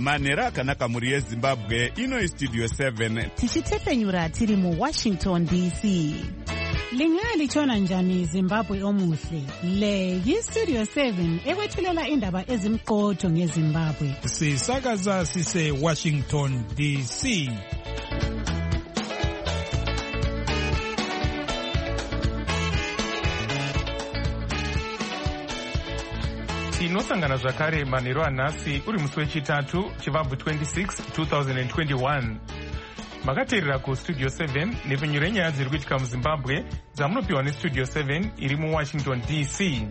manhero akanaka mhuri yezimbabwe. Ino Studio 7 tichitefenyura tiri muWashington DC. Lingaya lichona njani Zimbabwe omuhle? Le yi-Studio 7 ekwethulela indaba ezimqotho ngeZimbabwe. Sisakaza sise Washington DC. Tinosangana zvakare manhero anhasi uri musi wechitatu chivabvu 26 2021. Makateerera kuStudio 7 nepfenyuro yenyaya dziri kuitika muZimbabwe dzamunopiwa neStudio 7 iri muWashington DC.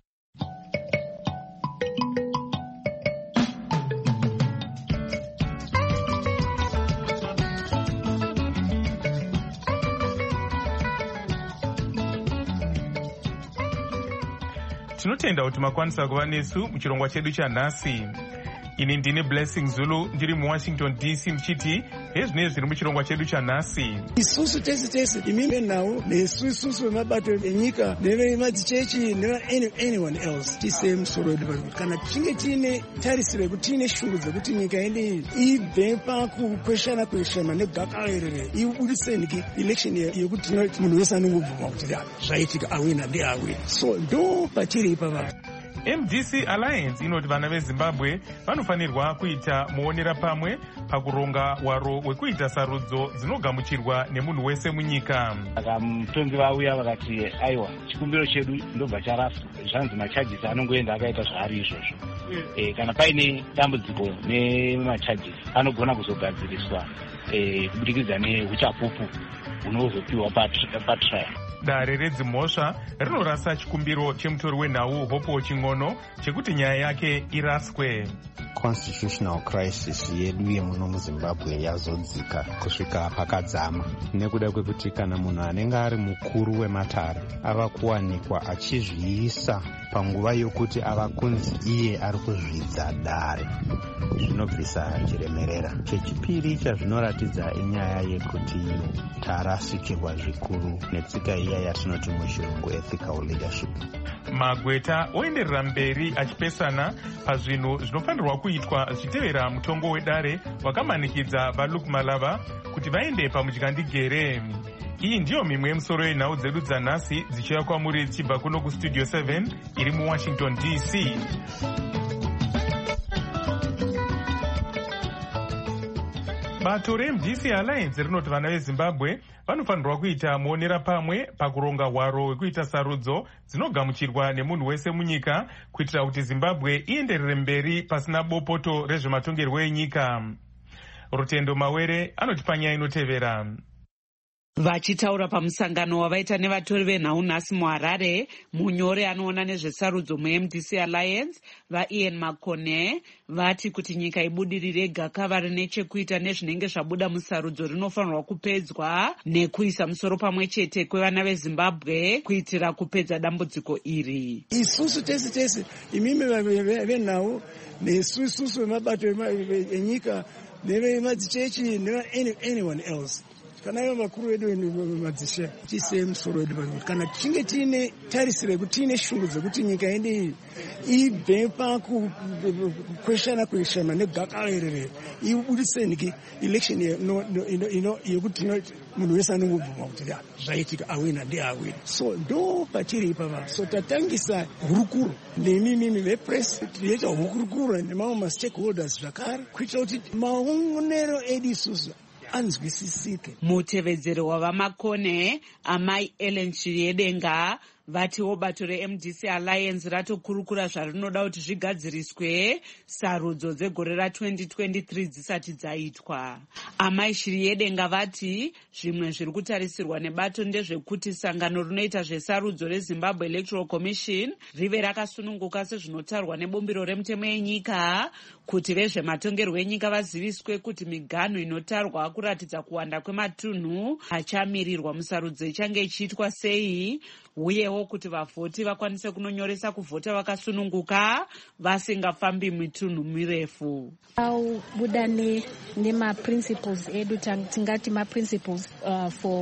Tinotenda kuti makwanisa kuva nesu muchirongwa chedu chanhasi. Ini ndine Blessing Zulu ndiri muWashington DC ndichiti hezvinezvi zviri muchirongwa chedu chanhasi. Isusu tese imime nawo nesusu vemabato enyika nevemadzichechi anyone else tise musoro wedu kana tichinge tiine tarisiro yekuti tiine shungu dzekuti nyika yedu ibve pakukweshana negakaerere ibudise election yekuti munhu wese anongobvuma kuti zvaitika awina ndeawina, so ndo patiri ipapa. MDC Alliance inoti vana veZimbabwe vanofanirwa kuita muonera pamwe pakuronga waro wekuita sarudzo dzinogamuchirwa nemunhu wese munyika. Saka mutongi vauya vakati aiwa chikumbiro chedu ndobva charaswa, zvanzi machajisi anongoenda akaita zvaari izvozvo. Kana paine dambudziko nemachajisi anogona kuzogadziriswa kubudikidza neuchapupu hunozopiwa patrial. Dare redzimhosva rinorasa chikumbiro chemutori wenhau Hope Ching'ono chekuti nyaya yake iraswe. Constitutional crisis yedu yemuno muZimbabwe yazodzika kusvika pakadzama nekuda kwekuti kana munhu anenge ari mukuru wematare ava kuwanikwa achizviisa panguva yokuti ava kunzi iye ari kuzvidza dare, zvinobvisa chiremerera. Chechipiri chazvinoratidza inyaya yekuti tarasikirwa zvikuru netsika iya yatinoti muchirungu ethical leadership. Magweta oenderera mberi achipesana pazvinhu zvinofanirwa kuitwa zvichitevera mutongo wedare wakamanikidza vaLuke Malava kuti vaende pamudyandigere. Iyi ndiyo mimwe yemusoro yenhau dzedu dzanhasi dzichiuya kwamuri dzichibva kuno kuStudio 7 iri muWashington DC. Bato reMDC Alliance rinoti vana veZimbabwe vanofanirwa kuita muonera pamwe pakuronga hwaro hwekuita sarudzo dzinogamuchirwa nemunhu wese munyika kuitira kuti Zimbabwe ienderere mberi pasina bopoto rezvematongerwo enyika. Rutendo Mawere anoti panyaya inotevera. Vachitaura pamusangano wavaita nevatori venhau nhasi muHarare, munyori anoona nezvesarudzo muMDC Alliance vaIan Makone vati kuti nyika ibudirire gakava rine chekuita nezvinenge zvabuda musarudzo rinofanirwa kupedzwa nekuisa musoro pamwe chete kwevana veZimbabwe kuitira kupedza dambudziko iri. Isusu tese imime venhau nesusu vemabato enyika nevemadzichechi anyone else kana ivo vakuru vedu madzishe tise musoro wedu kana tichinge tiine tarisiro yekuti tiine shungu dzekuti nyika yedu ibve pakukweshana negakaerere ibudise election yekuti munhu wese anongobvuma kuti zvaitika awina ndeawina, so ndo patiri ipapa. So tatangisa hurukuro nemimimi vepress tiita hurukuro nemamwe mastakeholders zvakare kuitira kuti maonero edu isusu anzwisisike. Mutevedzeri wavaMakone amai Ellen Chiriyedenga vatiwo bato reMDC Alliance ratokurukura zvarinoda kuti zvigadziriswe sarudzo dzegore ra2023 dzisati dzaitwa. Amai Chiriyedenga vati zvimwe zviri kutarisirwa nebato ndezvekuti sangano rinoita zvesarudzo reZimbabwe Electoral Commission rive rakasununguka sezvinotarwa nebumbiro remutemo yenyika, kuti vezvematongerwo enyika vaziviswe kuti miganho inotarwa kuratidza kuwanda kwematunhu achamirirwa musarudzo ichange ichiitwa sei, uyewo kuti vavhoti vakwanise kunonyoresa kuvhota vakasununguka vasingafambi mitunhu mirefu. Buda nema principles edu tingati ma principles for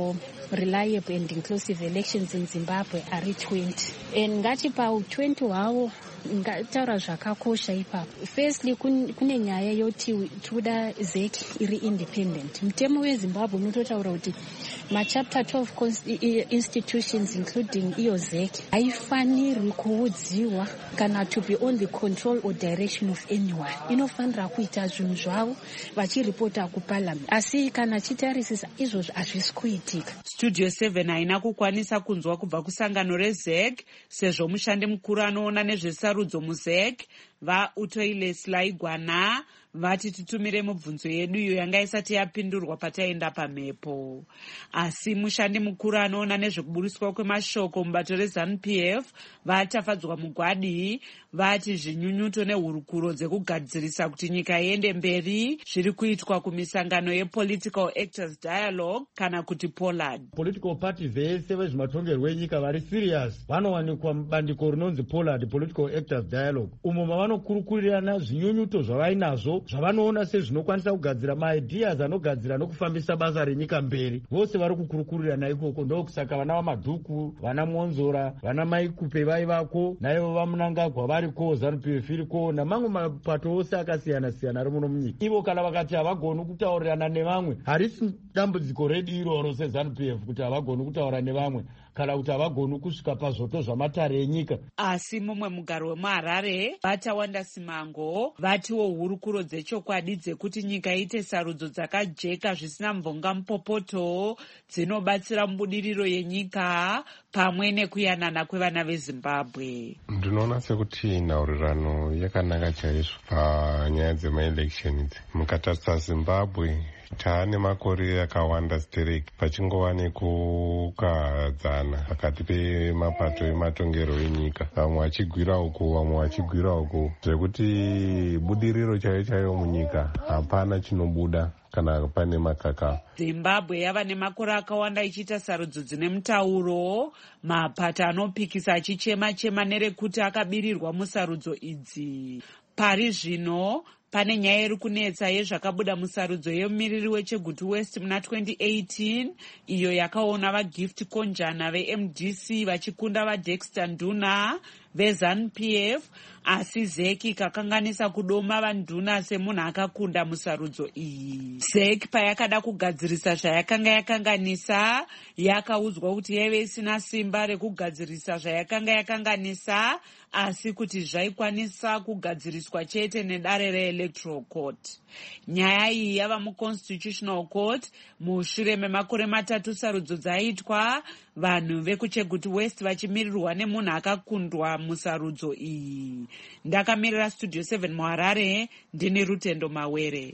reliable and inclusive elections in Zimbabwe ari 20. And ngati pa 20 hwawo ngataura zvakakosha ipapo. Firstly, kune nyaya yoti toda ZEC iri independent. Mutemo weZimbabwe unototaura kuti machapter 12 institutions including iyo ZEC haifanirwi kuudziwa kana to be on the control or direction of anyone. Inofanira kuita zvinhu zvavo vachiripota kuparliament. Asi kana chitarisisa izvozvo hazvisi kuitika. Studio 7 haina kukwanisa kunzwa kubva kusangano reZEC sezvo mushandi mukuru anoona nezvesarudzo muZEC vaUtoile Slaigwana vati titumire mibvunzo yedu iyo yanga isati yapindurwa pataenda pamhepo. Asi mushandi mukuru anoona nezvekuburiswa kwemashoko mubato reZANU-PF vatafadzwa mugwadi vati zvinyunyuto nehurukuro dzekugadzirisa kuti nyika iende mberi zviri kuitwa kumisangano yePolitical Actors Dialogue kana kuti POLAD. Political parties vese vezvematongerwo enyika vari serious vanowanikwa mubandiko rinonzi POLAD, Political Actors Dialogue, umo mavanokurukurirana zvinyunyuto zvavainazvo zvavanoona sezvinokwanisa kugadzira maideas anogadzira nokufambisa basa renyika mberi. Vose vari kukurukurirana ikoko. Ndokusaka vana vamadhuku, vana Monzora, vana Maikupe vaivako, naivo vaMunangagwa variko, ZANU-PF iriko, namamwe mapato ose akasiyana siyana ari muno munyika. Ivo kana vakati havagoni kutaurirana nevamwe, harisi dambudziko redu iroro seZANU-PF kuti havagoni kutaura nevamwe kana kuti havagoni kusvika pazvoto zvamatare enyika. Asi mumwe mugaro wemuHarare Vatawanda Simango vatiwo hurukuro dzechokwadi dzekuti nyika iite sarudzo dzakajeka zvisina mvonga mupopoto dzinobatsira mubudiriro yenyika pamwe nekuyanana kwevana veZimbabwe. Ndinoona sekuti nhaurirano yakanaka chaizvo panyaya dzemaelection idzi. Mukatarisa Zimbabwe taane makore akawanda stereki pachingova nekukadzana pakati pemapato ematongero enyika, vamwe vachigwira uku vamwe vachigwira uku, zvekuti budiriro chaiyo chaiyo munyika hapana chinobuda kana pane makaka. Zimbabwe yava nemakore akawanda ichiita sarudzo dzine mutauro, mapato anopikisa achichema-chema nerekuti akabirirwa musarudzo idzi. Pari zvino pane nyaya iri kunetsa yezvakabuda musarudzo yemumiriri weChegutu West muna 2018 iyo yakaona vaGift Konjana veMDC vachikunda vaDexter Nduna veZANU-PF, asi ZEC ikakanganisa kudoma vaNduna semunhu akakunda musarudzo iyi. ZEC payakada kugadzirisa zvayakanga yakanganisa yakaudzwa kuti yaive isina simba rekugadzirisa zvayakanga yakanganisa, asi kuti zvaikwanisa kugadziriswa chete nedare reElectoral Court. Nyaya iyi yava muConstitutional Court mushure memakore 3 sarudzo dzaitwa, vanhu vekuChegutu West vachimirirwa nemunhu akakundwa musarudzo iyi. Ndakamirira Studio 7 muHarare, ndini Rutendo Mawere.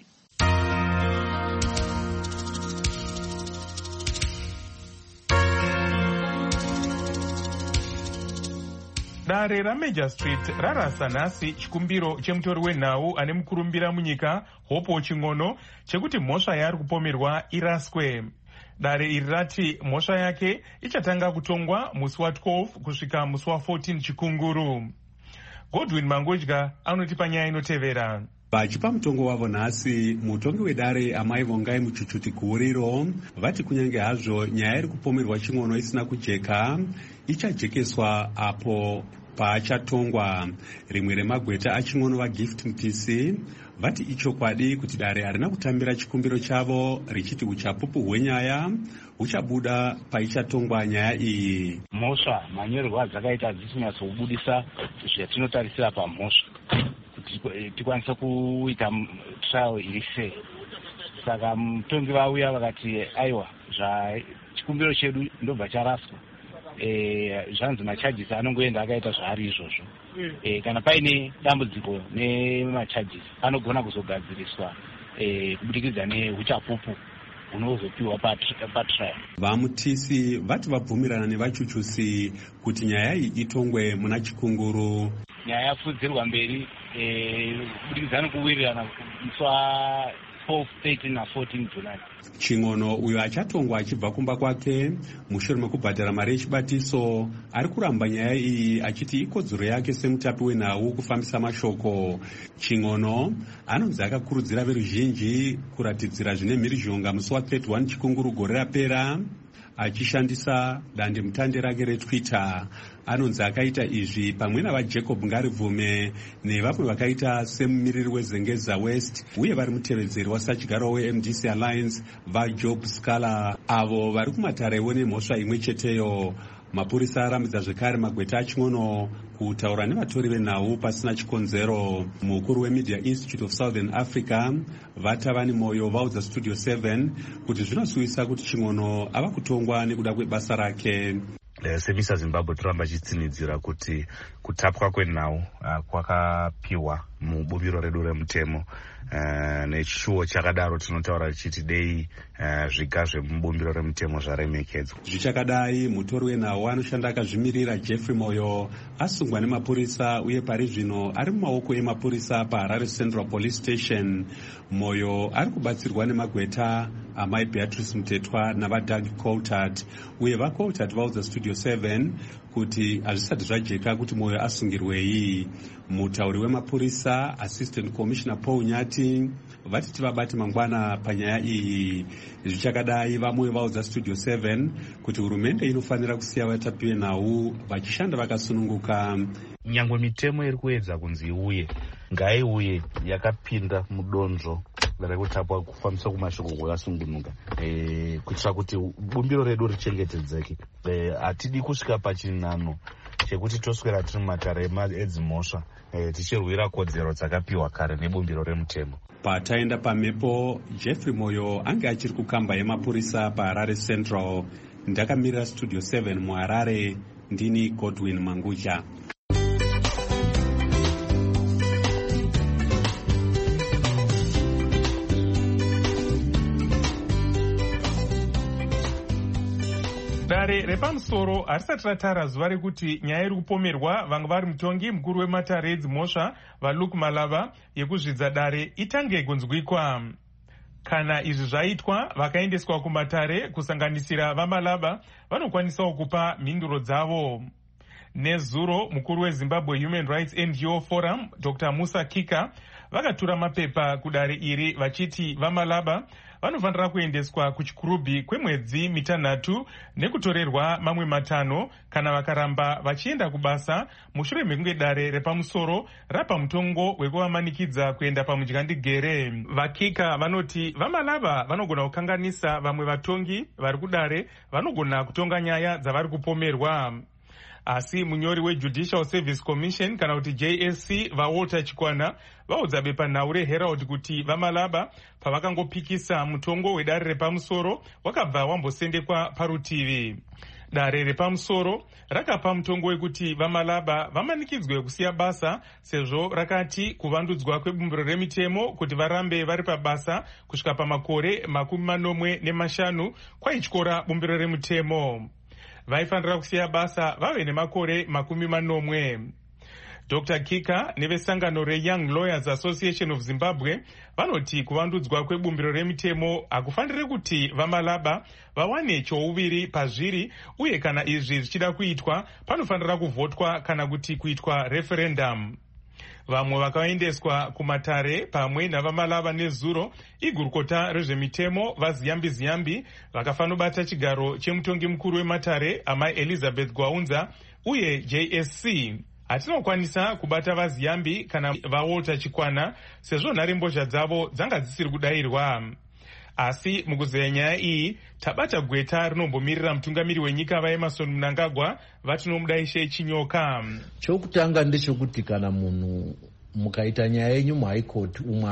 Dare raMajor Street rarasa nhasi chikumbiro chemutori wenhau ane mukurumbira munyika Hope Ching'ono chekuti mhosva yaari kupomerwa iraswe. Dare iri rati mhosva yake ichatanga kutongwa musi wa12 kusvika musi wa14 chikunguru. Godwin Mangodya anotipa nyaya inotevera. Vachipa mutongo wavo nhasi, mutongi wedare Amai Vongai Muchuchuti Kuuriro vati kunyange hazvo nyaya iri kupomerwa Ching'ono isina kujeka, ichajekeswa apo paachatongwa. Rimwe remagweta aChing'ono vaGift Mpisi vati ichokwadi kuti dare harina kutambira chikumbiro chavo, richiti uchapupu hwenyaya huchabuda paichatongwa nyaya iyi. Mhosva manyorerwo adzakaita dzisinyatsokubudisa zvatinotarisira pamhosva kuti tikwanise kuita trial iri fair. Saka mutongi vauya vakati aiwa chikumbiro chedu ndobva charaswa, zvanzi macharges anongoenda akaita zvaari izvozvo. Kana paine dambudziko nemacharges anogona kuzogadziriswa kubudikidza nehuchapupu hunozopiwa patrial. Vamutisi vati vabvumirana nevachuchusi kuti nyaya iyi itongwe muna chikunguru. Nyaya yapfudzirwa mberi kubudikidza nekuwirirana musi wa12, 13 na14 July. Ching'ono uyo achatongwa achibva kumba kwake mushure mekubhadhara mari yechibatiso ari kuramba nyaya iyi achiti ikodzero yake semutapi wenhau kufambisa mashoko. Ching'ono anonzi akakurudzira veruzhinji kuratidzira zvine mhirizhonga musi wa31 chikunguru gore rapera. achishandisa dandemutande rake reTwitter. Anonzi akaita izvi pamwe navaJacob Ngaribvume nevamwe vakaita semumiriri weZengeza West uye vari mutevedzeri wasachigarwa weMDC Alliance vaJob Scala, avo vari kumatarewo nemhosva imwe cheteyo. Mapurisa arambidza zvekare magweta aching'ono kutaura nevatori venhau pasina chikonzero. Mukuru weMedia Institute of Southern Africa Vatavani Moyo vaudza Studio 7 kuti zvinosuvisa kuti ching'ono ava kutongwa nekuda kwebasa rake. Semisa Zimbabwe toramba chitsinidzira kuti kutapwa kwenhau kwakapiwa mubumbiro redu remutemo. Nechichuo chakadaro tinotaura chiti dei zviga zvemubumbiro remutemo zvaremekedzwa. Zvichakadai mutori wenhau anoshanda akazvimirira Jeffrey Moyo asungwa nemapurisa uye pari zvino ari mumaoko emapurisa paHarare Central Police Station. Moyo ari kubatsirwa nemagweta amai Beatrice Mutetwa navaDoug Coulthard uye vaCoulthard vaudza Studio 7 kuti hazvisati zvajeka kuti Moyo asungirwei. Mutauri wemapurisa Assistant Commissioner Paul Nyati vati tivabate mangwana panyaya iyi. Zvichakadai vaMoyo vaudza Studio 7 kuti hurumende inofanira kusiya vatapi venhau vachishanda vakasununguka. Nyangwe mitemo iri kuedza kunzi iuye, ngaiuye yakapinda mudonzvo rekutapwa kufambisa kumashoko kwakasungunuka, kuitira kuti bumbiro redu richengetedzeke. Hatidi kusvika pachinano chekuti toswera tiri mumatare edzimhosva tichirwira kodzero dzakapiwa kare nebumbiro remutemo. Pataenda pamhepo, Jeffrey Moyo ange achiri kukamba yemapurisa paHarare Central. Ndakamirira Studio 7 muHarare, ndini Godwin Mangucha. Dare repamusoro harisati ratara zuva rekuti nyaya iri kupomerwa vanga vari mutongi mukuru wematare edzimhosva vaLuke Malava yekuzvidza dare itange kunzwikwa. Kana izvi zvaitwa, vakaendeswa kumatare kusanganisira vaMalava vanokwanisawo kupa mhinduro dzavo. Nezuro, mukuru weZimbabwe Human Rights NGO Forum Dr. Musa Kika vakatura mapepa kudare iri vachiti vaMalava vanofanira kuendeswa kuchikurubhi kwemwedzi mitanhatu nekutorerwa mamwe 5 kana vakaramba vachienda kubasa mushure mekunge dare repamusoro rapa mutongo wekuvamanikidza kuenda pamudyandigere. VaKika vanoti vaMalava vanogona kukanganisa vamwe vatongi vari kudare vanogona kutonga nyaya dzavari kupomerwa. Asi munyori weJudicial Service Commission kana kuti JSC vaWalter Chikwana vaudza bepanhau reHerald kuti vaMalava pavakangopikisa mutongo wedare repamusoro wakabva wambosendekwa parutivi. Dare repamusoro rakapa mutongo wekuti vaMalava vamanikidzwe kusiya basa sezvo rakati kuvandudzwa kwebumbiro remitemo kuti varambe vari pabasa kusvika pamakore 45 kwaityora bumbiro remutemo. Vaifanira kusiya basa vave nemakore 40. Dr. Kika nevesangano reYoung Lawyers Association of Zimbabwe vanoti kuvandudzwa kwebumbiro remitemo hakufanire kuti vaMalava vawane chouviri pazviri, uye kana izvi zvichida kuitwa panofanira kuvhotwa kana kuti kuitwa referendum. Vamwe vakaendeswa kumatare pamwe navaMalava nezuro igurukota rezvemitemo vaZiyambi vakafanobata chigaro chemutongi mukuru wematare amai Elizabeth Gwaunza uye JSC. Hatinokwanisa kubata vaZiyambi kana vaWalter Chikwana sezvo nharembozha dzavo dzanga dzisiri kudayirwa. Asi mukuzeya nyaya iyi tabata gweta rinombomirira mutungamiri wenyika vaEmerson Mnangagwa vatinomudaishe chinyoka. Chokutanga ndechekuti kana munhu mukaita nyaya yenyu muHigh Court umwe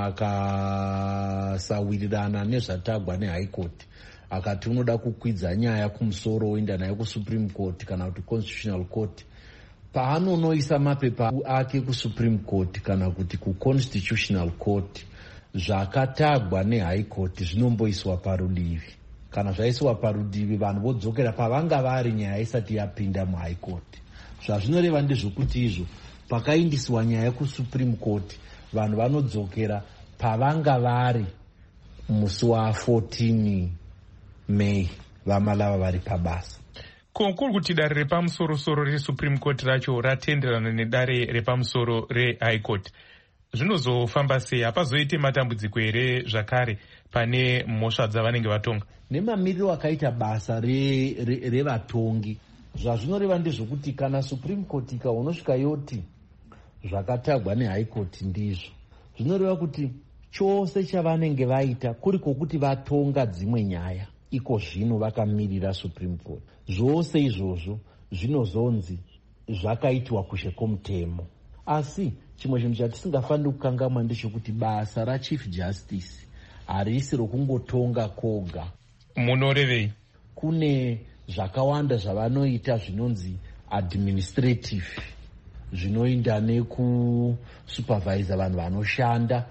akasawirirana nezvatagwa neHigh Court akati unoda kukwidza nyaya kumusoro oenda nayo kuSupreme Court kana kuti Constitutional Court, paanonoisa mapepa ake kuSupreme Court kana kuti kuConstitutional Court, zvakatagwa neHigh Court zvinomboiswa parudivi. Kana zvaiswa parudivi, vanhu vodzokera pavanga vari nyaya isati yapinda muHigh Court. Zvazvinoreva ndezvokuti izvo pakaindiswa nyaya kuSupreme Court, vanhu vanodzokera pavanga vari musi wa14 May vaMalava vari pabasa. Kuri kuti dare repamusoro reSupreme Court racho ratenderana nedare repamusoro reHigh Court, zvinozofamba sei? Hapazoite matambudziko here zvakare pane mhosva dzavanenge vatonga. Nemamiriro akaita basa revatongi zvazvinoreva ndezvokuti kana Supreme Court ikaonosvika yoti zvakatagwa neHigh Court ndizvo, zvinoreva kuti chose chavanenge vaita kuri kwokuti vatonga dzimwe nyaya iko zvino vakamirira Supreme Court. Zvose izvozvo zvinozonzi zvakaitwa kushe kwomutemo. Asi chimwe chinhu chatisingafaniri kukangamwa ndechekuti basa raChief Justice harisi rokungotonga koga. Munorevei? Kune zvakawanda zvavanoita zvinonzi administrative, zvinoinda nekusupervisa vanhu vanoshanda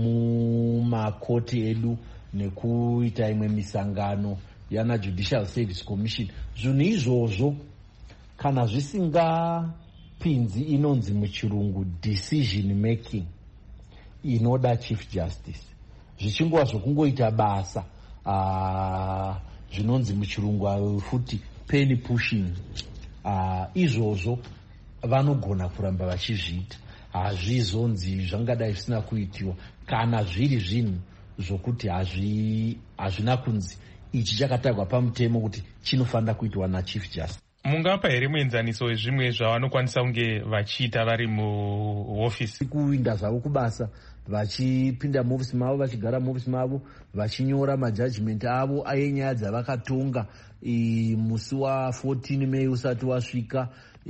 mumakoti edu nekuita imwe misangano yana Judicial Service Commission. Zvinhu izvozvo kana zvisingapinzi inonzi muchirungu decision making inoda Chief Justice, zvichingova zvokungoita basa zvinonzi muchirungu futi penny pushing, izvozvo vanogona kuramba vachizviita. Hazvizonzi zvangadai zvisina kuitiwa kana zviri zvinhu zvokuti hazvina kunzi ichi chakatagwa pamutemo kuti chinofanira kuitwa naChief Justice. Mungapa here muenzaniso wezvimwe zvavanokwanisa kunge vachiita vari muhofisi? Kuinda zvavo kubasa, vachipinda muhofisi mavo, vachigara muhofisi mavo, vachinyora majudgment avo enyaya dzavakatonga musi wa14 Mei usati wasvika,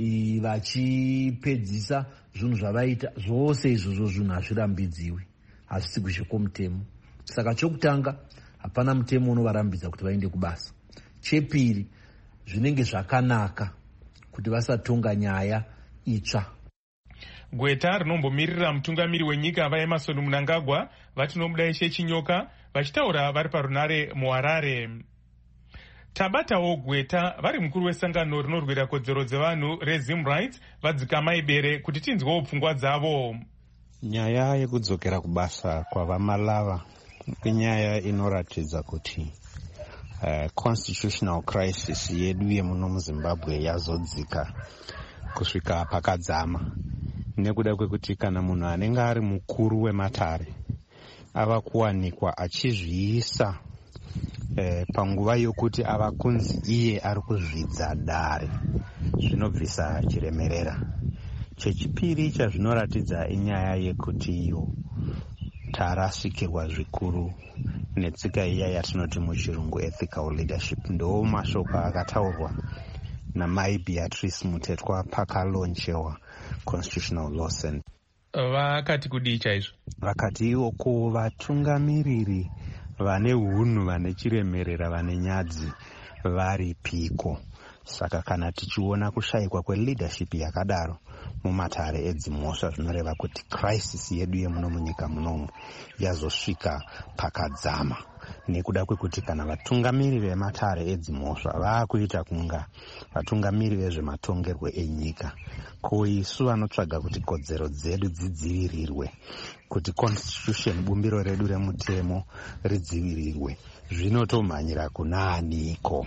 vachipedzisa zvinhu zvavaita. Zvose izvozvo zvinhu hazvirambidziwi, hazvisi kushe kwomutemo. Saka chokutanga, hapana mutemo unovarambidza kuti vaende kubasa. Chepiri, zvinenge zvakanaka kuti vasatonga nyaya itsva. Gweta rinombomirira mutungamiri wenyika vaEmmerson Mnangagwa vatinomuda Ishe Chinyoka vachitaura vari parunare muHarare. Tabatawo Gweta vari mukuru wesangano rinorwira kodzero dzevanhu reZim Rights vadzika ibere kuti tinzwewo pfungwa dzavo. Nyaya yekudzokera kubasa kwavaMalava inyaya inoratidza kuti constitutional crisis yedu yemuno muZimbabwe yazodzika kusvika pakadzama, nekuda kwekuti kana munhu anenge ari mukuru wematare ava kuwanikwa achizviisa panguva yokuti ava kunzi iye ari kuzvidza dare, zvinobvisa chiremerera. Chechipiri chazvinoratidza inyaya yekuti iyo tarasikirwa zvikuru netsika iya yatinoti muchirungu ethical leadership. Ndo mashoko akataurwa naMai Beatrice Mutetwa pakalonchewa Constitutional Law Center. Vakati kudii chaizvo? Vakati iwoko vatungamiriri vane hunhu, vane chiremerera, vane nyadzi vari piko. Saka kana tichiona kushayikwa kweleadership yakadaro mumatare edzimhosva, zvinoreva kuti crisis yedu yemuno munyika munomu yazosvika pakadzama, nekuda kwekuti kana vatungamiri vematare edzimhosva vaakuita kunga vatungamiri vezvematongerwo enyika, ko isu vanotsvaga kuti kodzero dzedu dzidzivirirwe, kuti constitution, bumbiro redu remutemo, ridzivirirwe, zvinotomhanyira kunaaniko?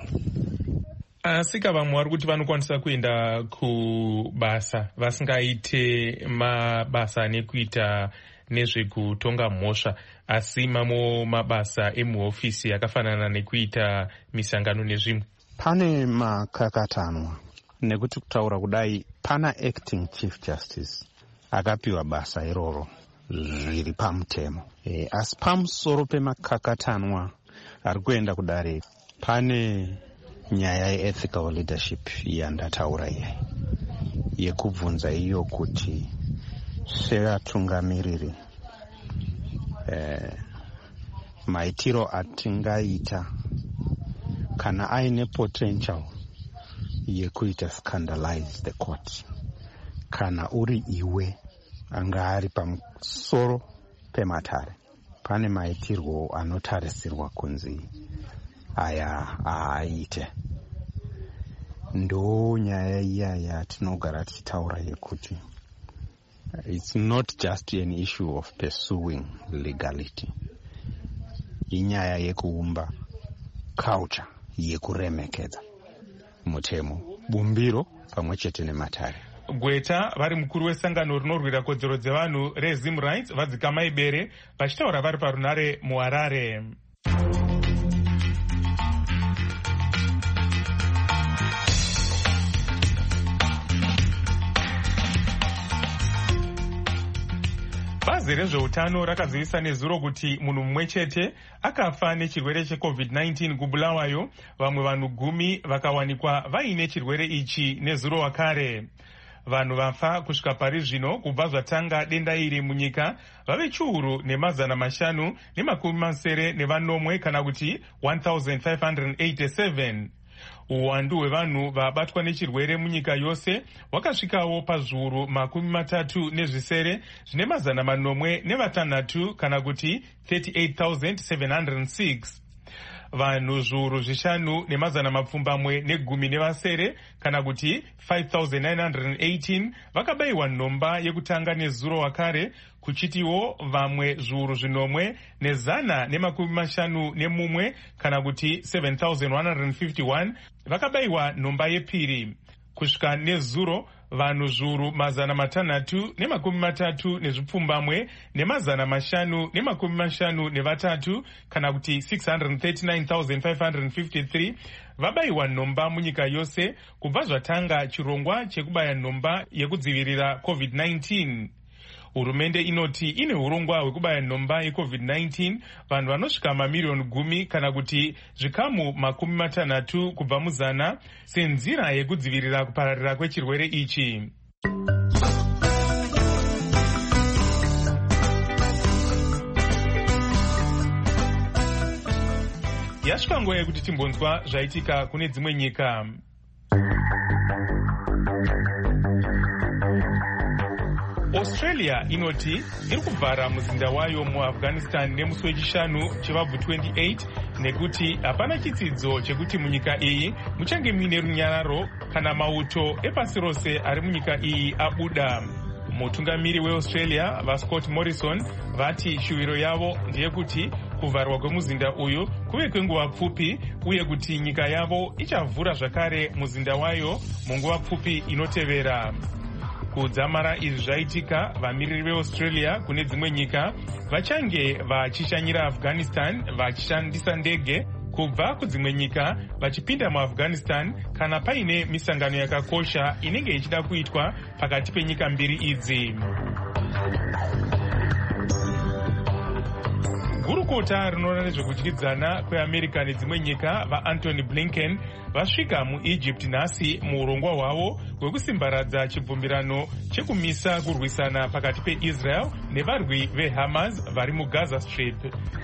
Asika vamwe vari kuti vanokwanisa kuenda kubasa vasingaite mabasa nekuita nezvekutonga mhosva, asi mamwe mabasa emuhofisi akafanana nekuita misangano nezvimwe. Pane makakatanwa nekuti kutaura kudai pana acting chief justice akapiwa basa iroro zviri pamutemo, asi pamusoro pemakakatanwa ari kuenda kudare pane nyaya yeethical leadership yandataura iyi yekubvunza iyo kuti sevatungamiriri maitiro atingaita kana aine potential yekuita scandalize the court, kana uri iwe anga ari pamusoro pematare, pane maitirwo anotarisirwa kunzi aya aite. Ndo nyaya iya yatinogara tichitaura yekuti it's not just an issue of pursuing legality, inyaya yekuumba culture yekuremekedza mutemo, bumbiro pamwe chete nematare. Gweta vari mukuru wesangano rinorwira kodzero dzevanhu reZim Rights vadzika ibere vachitaura vari parunare muHarare. bazi rezveutano rakazivisa nezuro kuti munhu mumwe chete akafa nechirwere cheCovid-19 kuBulawayo, vamwe vanhu 10 vakawanikwa vaine chirwere ichi nezuro wakare. Vanhu vafa kusvika pari zvino kubva zvatanga denda iri munyika vave chiuru nemazana 590 kana kuti 1587. Uwandu hwevanhu vabatwa nechirwere munyika yose wakasvikawo pazviuru 37 zvine mazana 406 kana kuti 38,706. Vanhu zviuru 5 nemazana 710 kana kuti 5,918 vakabayiwa nhomba yekutanga nezuro wakare, kuchitiwo vamwe zviuru 5 nezana 51 kana kuti 7,151 vakabayiwa nhomba yepiri. Kusvika nezuro vanhu zviuru 630 nezvipfumbamwe nemazana 553 kana kuti 639,553 vabayiwa nhomba munyika yose kubva zvatanga chirongwa chekubaya nhomba yekudzivirira COVID-19. Hurumende inoti ine urongwa hwekubaya nhomba yeCovid-19 vanhu vanosvika mamiliyoni 10 kana kuti zvikamu 60 kubva muzana senzira yekudzivirira kupararira kwechirwere ichi. Yasvika nguva yekuti timbonzwa zvaitika kune dzimwe nyika. Australia inoti iri kuvhara muzinda wayo muAfghanistan nemusi wechishanu chivabvu 28 nekuti hapana chitsidzo chekuti munyika iyi muchange muine runyararo kana mauto epasi rose ari munyika iyi abuda. Mutungamiri weAustralia vaScott Morrison vati shuwiro yavo ndeyekuti kuvharwa kwemuzinda uyu kuve kwenguva pfupi uye kuti nyika yavo ichavhura zvakare muzinda wayo munguva pfupi inotevera. Kudzamara izvi zvaitika, vamiriri veAustralia kune dzimwe nyika vachange vachishanyira Afghanistan vachishandisa ndege kubva kudzimwe nyika vachipinda muAfghanistan kana paine misangano yakakosha inenge ichida kuitwa pakati penyika mbiri idzi. Gurukota rinoona nezvekudyidzana kweAmerica nedzimwe nyika vaAntony Blinken vasvika muEgypt nhasi muurongwa hwavo hwekusimbaradza chibvumirano chekumisa kurwisana pakati peIsrael nevarwi veHamas vari muGaza Strip.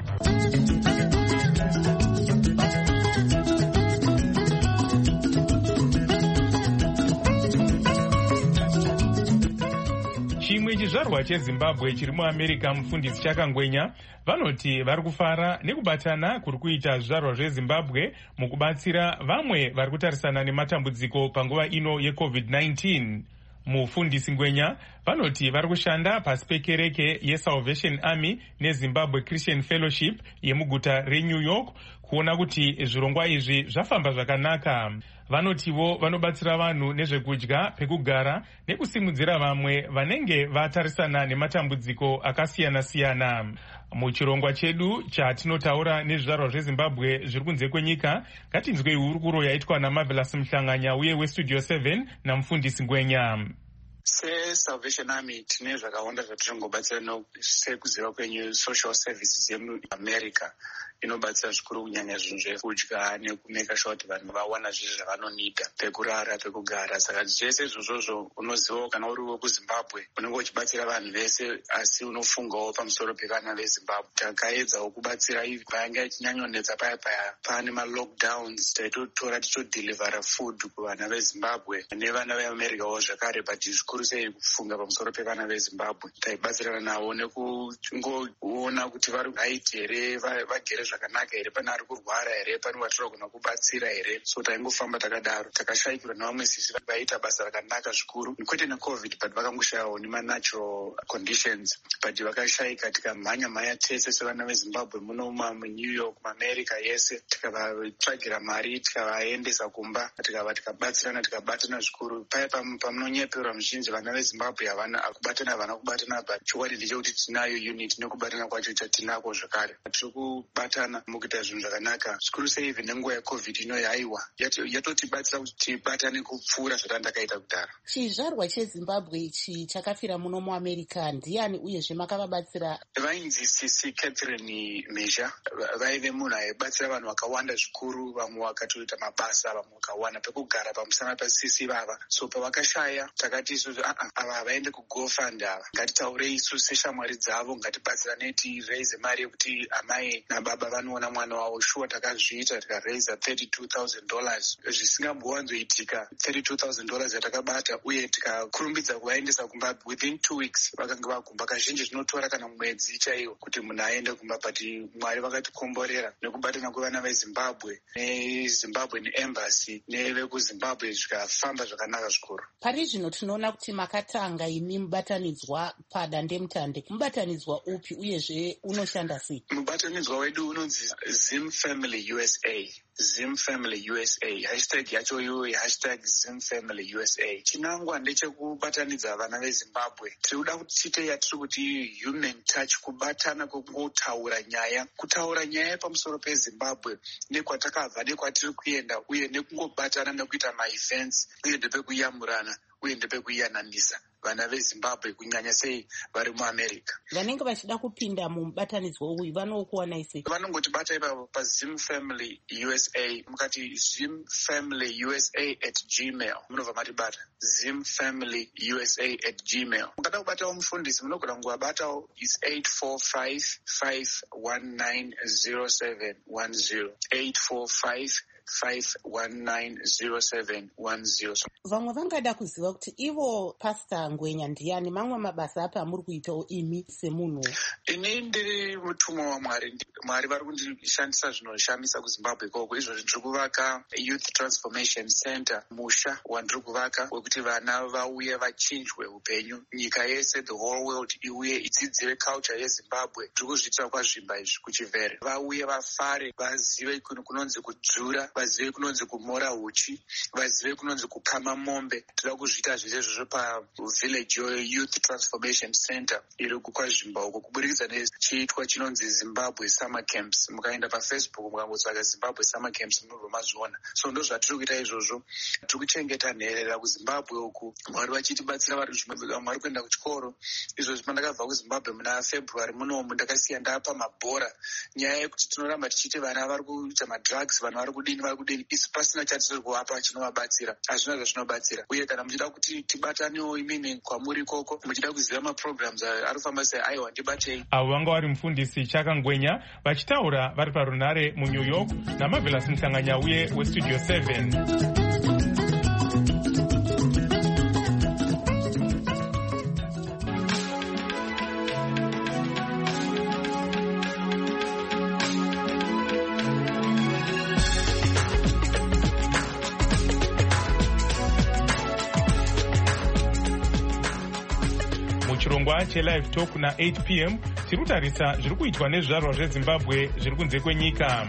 Chimwe chizvarwa cheZimbabwe chiri muAmerica, mufundisi Chakangwenya, vanoti vari kufara nekubatana kuri kuita zvizvarwa zveZimbabwe mukubatsira vamwe vari kutarisana nematambudziko panguva ino yeCovid-19. Mufundisi Ngwenya vanoti vari kushanda pasi pekereke yeSalvation Army neZimbabwe Christian Fellowship yemuguta reNew York kuona kuti zvirongwa izvi zvafamba zvakanaka. Vanotivo vanobatsira vanhu nezvekudya, pekugara nekusimudzira vamwe vanenge vatarisana nematambudziko akasiyana-siyana. Muchirongwa chedu chatinotaura nezvizvarwa zveZimbabwe zviri kunze kwenyika, ngatinzwei hurukuro yaitwa naMarvelous Mhlanganya uye weStudio 7 namufundisi Ngwenya. SeSalvation Army tine zvakawanda zvatinongobatsira sekuziva kwenyu social services yemuAmerica inobatsira zvikuru kunyanya zvinhu zvekudya nekumeka sure kuti vanhu vawana zvizvo zvavanonida, pekurara, pekugara. Saka zvese izvozvo unozivawo kana uri wekuZimbabwe unenge uchibatsira vanhu vese, asi unofungawo pamusoro pevana veZimbabwe. Takaedzawo kubatsira ivi payanga ichinyanyonetsa paya pane malockdowns, taitotora tichodhilivhara food kuvana veZimbabwe nevana veAmericawo zvakare, but zvikuru sei kufunga pamusoro pevana veZimbabwe. Taibatsirana navo nekungoona kuti vari right here, vagere zvakanaka here, pane ari kurwara here, pane watira kugona kubatsira here. So taingofamba takadaro, takashayikirwa navamwe sisi vaita basa rakanaka zvikuru, kwete neCovid but vakangoshayawo nemanatural conditions, but vakashayika. Tikamhanya tese sevana veZimbabwe muno muNew York, muAmerica yese, tikavatsvagira mari, tikavaendesa kumba, tikabatsirana, tikabatana zvikuru. Paya pamunonyeperwa muzhinji vana vezimbabwe havana kubatana but chokwadi ndechekuti tinayo unit nekubatana kwacho chatinako zvakare tiri kubatana mukuita zvinhu zvakanaka zvikuru sei even nenguva yecovid inoyo aiwa yatotibatsira kuti tibatane kupfuura zvatandakaita kudhara. chizvarwa chezimbabwe ichi chakafira muno muamerica ndiani uyezve makavabatsira? vainzi Sisi Catherine Measure vaive munhu aibatsira vanhu vakawanda zvikuru, vamwe vakatoita mabasa, vamwe vakawana pekugara pamusana paSisi vava. So pavakashaya takati isusu ava havaende kugofund ava, ngatitaurei isu seshamwari dzavo, ngatibatsirane tiraise mari yekuti amai nababa vanoona mwana wavo. Shuwa takazviita tikaraisa $32,000 zvisingambowanzoitika. $32,000 yatakabata uye tikakurumbidza kuvaendesa kumba within 2 weeks vakanga vagumba. Kazhinji zvinotora kana mwedzi chaiwo kuti munhu aende kumba, but Mwari vakatikomborera nekubatana kwevana vezimbabwe nezimbabwean embassy nevekuzimbabwe zvikafamba zvakanaka zvikuru. Pari zvino tinoona kuti makatanga imi mubatanidzwa padandemutande. Mubatanidzwa upi uyezve unoshanda sei? Mubatanidzwa wedu unonzi Zim Family USA. Zim Family USA. Hashtag yacho iyoyo #ZimFamilyUSA. Chinangwa ndechekubatanidza vana vezimbabwe. Tiri kuda kuti tiite yatiri kuti human touch, kubatana kwekutaura nyaya pamusoro pezimbabwe nekwatakabva nekwatiri kuenda uye nekungobatana nekuita maevents uye ndepekuyamurana uye ndepekuyananisa vana vezimbabwe kunyanya sei vari muamerica. Vanenge vachida kupinda mumubatanidzwa uyu vanokuwanai sei? Vanongotibata ipapo paZim Family USA, mukati ZimFamilyUSA@gmail munobva matibata. ZimFamilyUSA@gmail. Mukada kubatawo mufundisi munogona kungobatawo is 845-519-0710 845-519-0710. Vamwe vangada kuziva kuti ivo Pastor Ngwenya ndiani, mamwe mabasa api amuri kuitawo imi semunhu? Ini ndiri mutumwa waMwari. Mwari vari kundishandisa zvinoshamisa kuZimbabwe ikoko. Izvozvi ndiri kuvaka Youth Transformation Center, musha wandiri kuvaka wekuti vana vauye vachinjwe upenyu. Nyika yese, the whole world, iuye idzidzire culture yeZimbabwe. Tiri kuzviitira kwazvimba izvi kuchivhere. Vauye vafare, vazive kunonzi kudzura, vazive kunonzi kumora huchi, vazive kunonzi kukama mombe. Tiri kuzviita zvese izvozvo pavillage Youth Transformation Center iri kukwazvimba uko, kuburikidza nechiitwa chinonzi Zimbabwe Summer Camps. Mukaenda paFacebook mukangotsvaga Zimbabwe Summer Camps munobva mazviona. So ndo zvatiri kuita izvozvo. Tiri kuchengeta nherera kuZimbabwe uku, Mwari vachitibatsira vari vari kuenda kuchikoro. Izvozvi pandakabva kuZimbabwe muna February munomu ndakasiya ndapa mabhora. Nyaya yekuti tinoramba tichiti vana vari kuita madrugs, vanhu vari kudini, isu pasina chatiri kuvapa chinovabatsira. Hazvina zvazvinobatsira. Uye kana muchida kuti tibatanewo imini kwamuri ikoko, muchida kuziva maprograms ari kufamba sei, aiwa ndibatei. Avo vanga vari mufundisi Chaka Ngwenya vachitaura vari parunhare muNew York naMarvelous Mhlanganyauye weStudio 7. Chirongwa chelive talk na 8 p.m. tiri kutarisa zviri kuitwa nezvizvarwa zveZimbabwe zviri kunze kwenyika.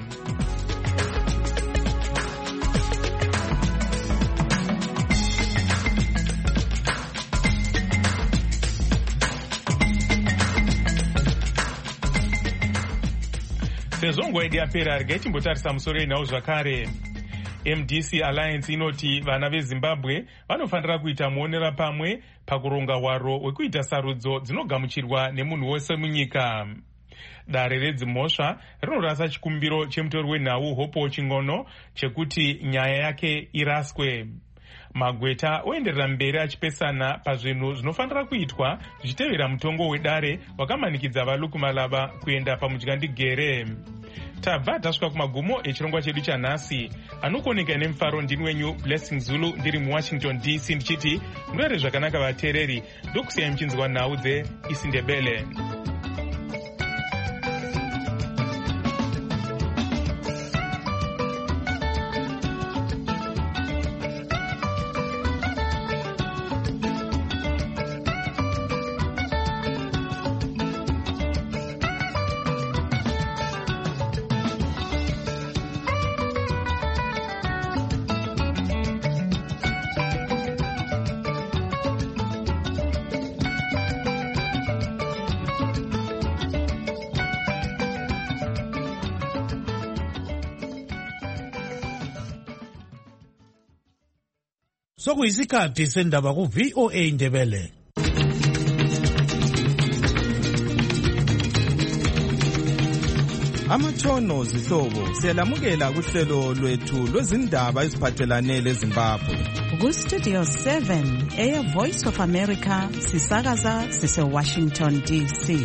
Sezvo nguva yedu yapera, regai timbotarisa musoro yenhau zvakare. MDC Alliance inoti vana veZimbabwe vanofanira kuita muonera pamwe pakuronga hwaro hwekuita sarudzo dzinogamuchirwa nemunhu wose munyika. Dare redzimhosva rinorasa chikumbiro chemutori wenhau Hope Chingono chekuti nyaya yake iraswe. Magweta oenderera mberi achipesana pazvinhu zvinofanira kuitwa zvichitevera mutongo wedare wakamanikidza valuku Malaba kuenda pamudyandigere. Tabva tasvika kumagumo echirongwa chedu chanhasi. Anokoneka nemufaro ndini wenyu Blessing Zulu ndiri muWashington DC ndichiti murere zvakanaka vateereri, ndokusiyai muchinzwa nhau dzeIsindebele. sokuyisikhathi sendaba ku-VOA Indebele. Amatshono zihlobo siyalamukela kuhlelo lwethu lwezindaba eziphathelane leZimbabwe. Ku-Studio 7 Air Voice of America sisakaza sise-Washington DC.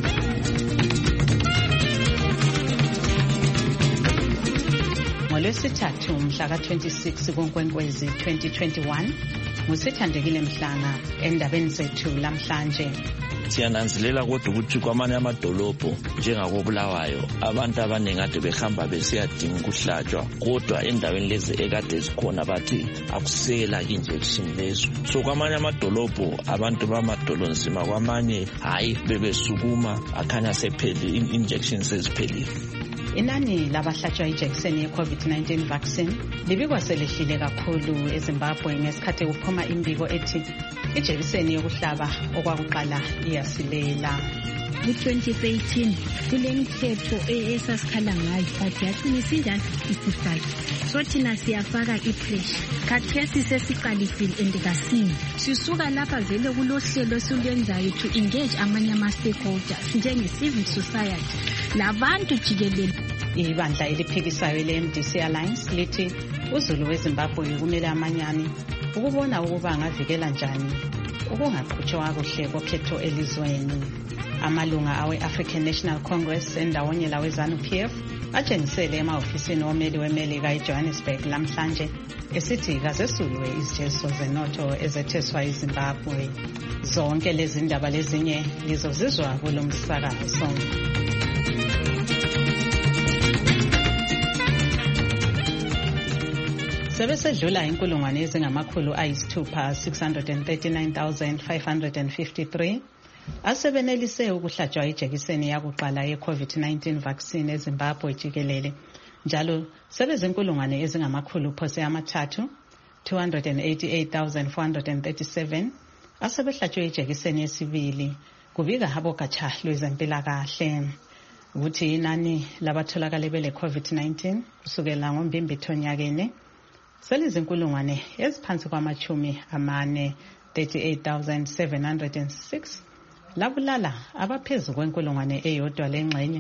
NgoLwesithathu mhla ka-26 kuNkwenkwezi 2021 ngusithandekile Mhlanga endabeni zethu lamhlanje. Siyananzelela kodwa ukuthi kwamanye amadolobho njengakobulawayo abantu abaningi ade behamba besiyadinga ukuhlatshwa, kodwa endaweni lezi ekade zikhona bathi akusela injection lezo. So kwamanye amadolobho abantu bamadolonzima, kwamanye hayi bebesukuma akhanya sepheli injection seziphelile. Inani labahlatshwa ijekiseni ye-COVID-19 vaccine libikwa selehlile kakhulu eZimbabwe ngesikhathi kuphuma imbiko ethi ijekiseni yokuhlaba okwakuqala iyasilela. Ku-2013 kule mithetho esasikhala ngayo but yacina isinjani isifake, so thina siyafaka ipressure. Khathesi sesiqalisile and kasini sisuka lapha vele kulohlelo esilwenzayo to engage amanye ama-stakeholders njenge-civil society labantu jikelele. Ibandla eliphikisayo le-MDC Alliance lithi uZulu weZimbabwe kumele amanyane ukubona ukuba angavikela njani ukungaqhutshwa kuhle kokhetho elizweni. Amalunga awe-African National Congress endawonye lawe ZANU-PF atshengisele emahofisini omeli weMelika eJohannesburg lamhlanje esithi kazesulwe izijeziso zenotho ezetheswa iZimbabwe. Zonke lezi ndaba lezinye lizozizwa kulo msakazo. Sebesedlula inkulungwane ezingamakhulu ayisithupha 639,553 asebenelise ukuhlatshwa ijekiseni yakuqala ye-COVID-19 vaccine eZimbabwe jikelele. Njalo sebezinkulungwane ezingamakhulu phose amathathu 288,437 asebehlatshwe ijekiseni yesibili, kubika abogatsha lwezempilakahle. Ukuthi inani labatholakale bele COVID-19 kusukela ngoMbimbi nyakeni selizinkulungwane eziphansi kwamachumi amane 38,706 labulala abaphezu kwenkulungwane eyodwa lengxenye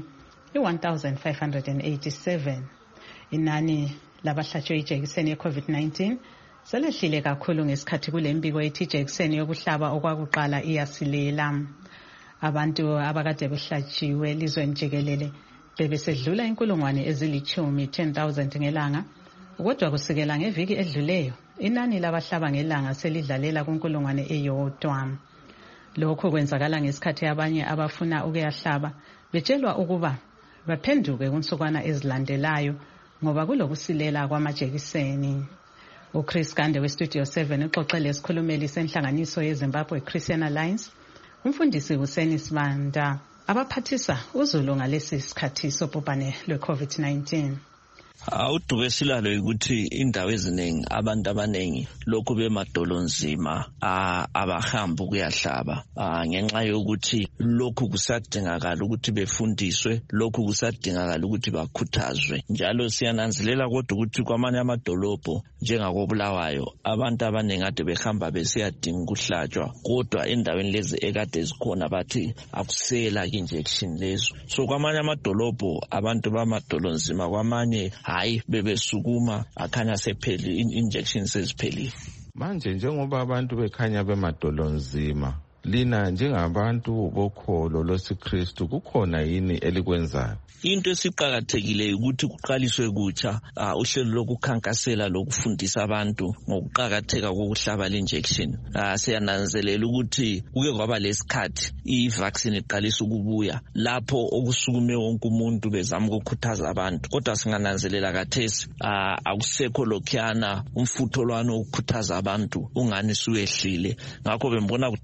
1,587. Inani labahlatshwe ijekiseni ye-COVID-19 selehlile kakhulu ngesikhathi kule mbiko ethi ijekiseni yokuhlaba okwakuqala iyasilela. Abantu abakade behlatshiwe elizweni jikelele bebesedlula inkulungwane ezilithumi 10,000 ngelanga, kodwa kusukela ngeviki edluleyo inani labahlaba ngelanga selidlalela kunkulungwane eyodwa. Lokho kwenzakala ngesikhathi abanye abafuna ukuyahlaba betshelwa ukuba baphenduke kunsukwana ezilandelayo ngoba kulokusilela kwamajekiseni. uChris Gande weStudio 7 uxoxele isikhulumeli senhlanganiso yeZimbabwe Christian Alliance, umfundisi uSeni Sibanda, abaphathisa uZulu ngalesi sikhathi sobhubhane lwe-COVID-19. Uduke silalo ukuthi indawo eziningi abantu abaningi lokhu bemadolonzima abahamba ukuyahlaba ngenxa yokuthi lokhu kusadingakala ukuthi befundiswe, lokhu kusadingakala ukuthi bakhuthazwe. Njalo siyananzelela kodwa ukuthi kwamanye amadolobho njengakobulawayo abantu abaningi ade behamba besiyadinga ukuhlatshwa, kodwa endaweni lezi ekade zikhona bathi akusela injection lezo. So kwamanye amadolobho abantu bamadolonzima, kwamanye hayi bebesukuma akhanya sepheli injection seziphelile. Manje njengoba abantu bekhanya bemadolonzima, lina njengabantu bokholo losiKristu kukhona yini elikwenzayo? Into esiqhakathekile ukuthi kuqaliswe kutsha uhlelo lokukhankasela lokufundisa abantu ngokuqhakatheka kokuhlaba injection. Siyananzelela ukuthi kuke kwaba lesikhathi i-vaccine iqalisa ukubuya lapho okusukume wonke umuntu bezama ukukhuthaza abantu, kodwa singananzelela kathesi akusekho lokhuyana umfutho lwano ukukhuthaza abantu ungani suyehlile. Ngakho bembona kudingakala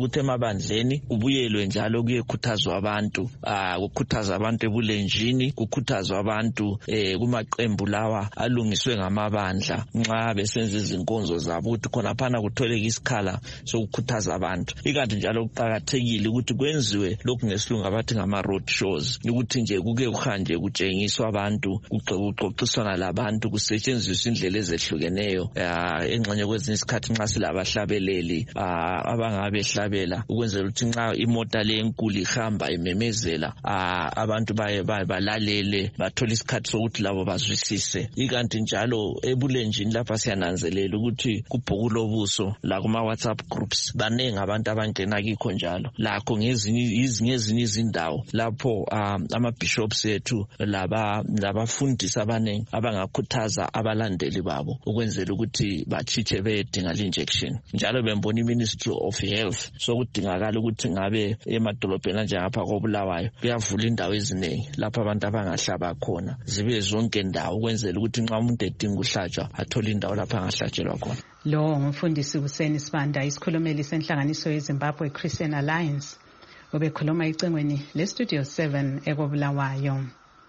ukuthi emabandleni ubuyelwe njalo kuyekhuthazwa abantu, kukhuthaza abantu ebulenjini, kukhuthazwa abantu kumaqembu lawa alungiswe ngamabandla nxa besenza izinkonzo zabo ukuthi khona phana kutholeka isikhala sokukhuthaza abantu. Ikanti njalo kuqakathekile ukuthi kwenziwe lokhu ngesilungu abathi ngama road shows, ukuthi nje kuke kuhanje kutshengiswa abantu, kuxoxiswana labantu, kusetshenziswa indlela ezehlukeneyo engxenye kwezinye isikhathi nxa silabahlabeleli abangabe hlabela ukwenzela ukuthi nxa imota le enkulu ihamba imemezela abantu balalele bathole isikhathi sokuthi labo bazwisise. Ikanti njalo ebulenjini lapha siyananzelela ukuthi kubhukulo buso la kuma WhatsApp groups banengi abantu abangena kikho njalo lakho ngezinye izindawo lapho ama-bishops ethu labafundisi abanengi abangakhuthaza abalandeli babo ukwenzela ukuthi bachithe beyedinga le-injection. Njalo bembona i-Ministry of Health sokudingakala ukuthi ngabe emadolobheni njengapha koBulawayo kuyavula indawo eziningi lapho abantu abangahlaba khona, zibe zonke indawo ukwenzela ukuthi nxa umuntu edinga uhlatshwa athole indawo lapho angahlatshelwa khona. Lo ngumfundisi Hussein Sibanda, isikhulumeli senhlanganiso yeZimbabwe Christian Alliance, obekhuluma icengweni leStudio 7 ekoBulawayo.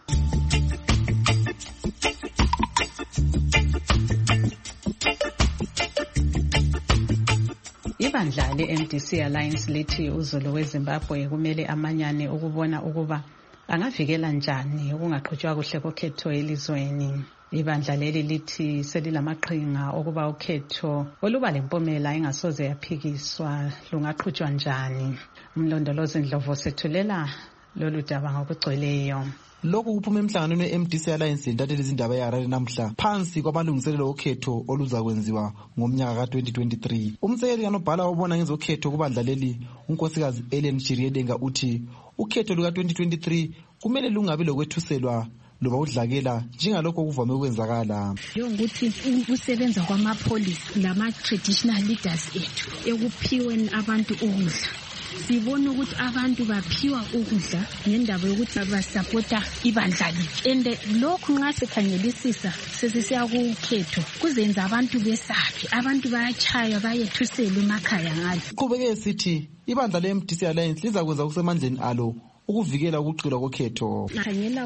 Ibandla le-MDC Alliance lithi uZulu weZimbabwe kumele amanyane ukubona ukuba angavikela njani ukungaqhutshwa kuhle kokhetho elizweni. Ibandla leli lithi selilamaqhinga okuba ukhetho oluba lempumela engasoze yaphikiswa lungaqhutshwa njani. Umlondolozi Ndlovu sethulela lolu daba ngokugcweleyo. Lokhu kuphuma emhlanganweni we-MDC Alliance intatheli izindaba eHarare namhla phansi kwamalungiselelo okhetho oluzakwenziwa ngomnyaka ka-2023. Umsekeli kanobhala obona ngezokhetho kubandla leli unkosikazi Ellen Chiriedenga uthi ukhetho luka-2023 kumele lungabi lokwethuselwa loba udlakela njengalokho kuvame ukwenzakala. Ukuthi ukusebenza kwamapholisi lama-traditional leaders ethu ekuphiweni abantu ukudla, sibona ukuthi abantu baphiwa ukudla ngendaba yokuthi basapota ibandla lethu, and lokhu nxa sikhangelisisa sesisiya kukhetho kuzenza abantu besabe, abantu bayachaya bayethuselwa emakhaya ngalo. Qhubeke sithi ibandla le-MDC Alliance lizakwenza kusemandleni alo ukuvikela ukuqilwa kokhetho. Khangela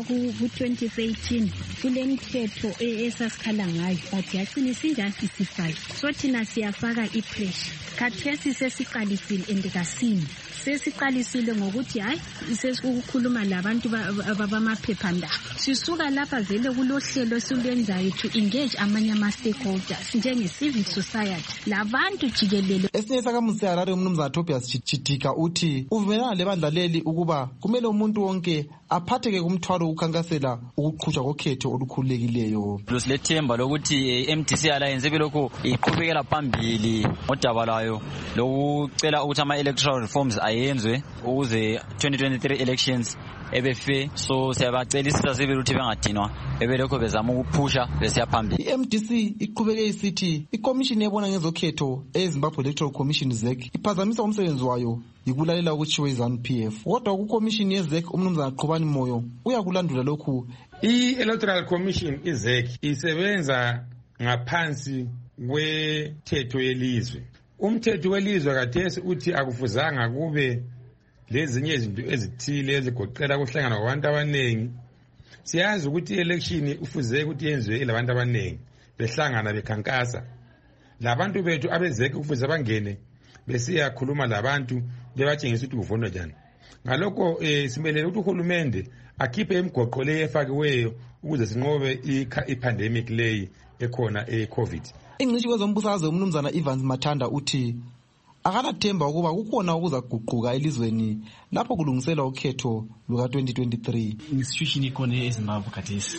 ku-2013 kule mthetho esasikhala ngayo but yagcina isinjani so thina siyafaka ipressure. Khathesi sesiqalisile and kasini sesiqalisile ngokuthi hayi sesikukhuluma labantu bamaphephandaba. Sisuka lapha vele kulohlelo esilwenzayo to engage amanye ama-stakeholders njenge-civil society labantu jikelele. Esinye sakamusi Harare umnumzana Tobias Chidika uthi uvumelana lebandla leli ukuba kumele umuntu wonke aphatheke kumthwalo ukukhankasela ukuqhutshwa kokhetho olukhululekileyo. Silethemba lokuthi MDC Alliance belokhu iqhubekela phambili ngodaba layo lokucela ukuthi ama-electoral reforms ayenzwe ukuze 2023 elections ebefe. So siyabacelisisa sibe ukuthi bengadinwa ebelokho bezama ukuphusha besiya phambili. I-MDC iqhubeke isithi ikomishini ebona ngezokhetho eZimbabwe Electoral Commission ZEC iphazamisa umsebenzi wayo yikulalela ukutshiwo iZANU-PF. Kodwa kukomishini yeZEC umnumzana Qhubani Moyo uyakulandula lokhu. I-Electoral Commission iZEC isebenza ngaphansi kwethetho yelizwe. Umthetho welizwe kathesi uthi akufuzanga kube lezinye izinto ezithile ezigoqela ukuhlangana kwabantu abaningi. Siyazi ukuthi i-election ufuze ukuthi yenziwe labantu abaningi behlangana bekhankasa. Labantu bethu abezeke kufuze bangene besiyakhuluma labantu bebatshengisa ukuthi kuvunwa njani. Ngalokho simelele ukuthi uhulumende akhiphe imigoqo le efakiweyo ukuze sinqobe i-pandemic leyi ekhona e-COVID. Ingcitshi kwezombusazwe umnumzana Evans Mathanda uthi akanathemba ukuba kukhona okuzaguquka elizweni lapho kulungiselwa ukhetho luka-2023. Institution ikhona eZimbabwe khathesi.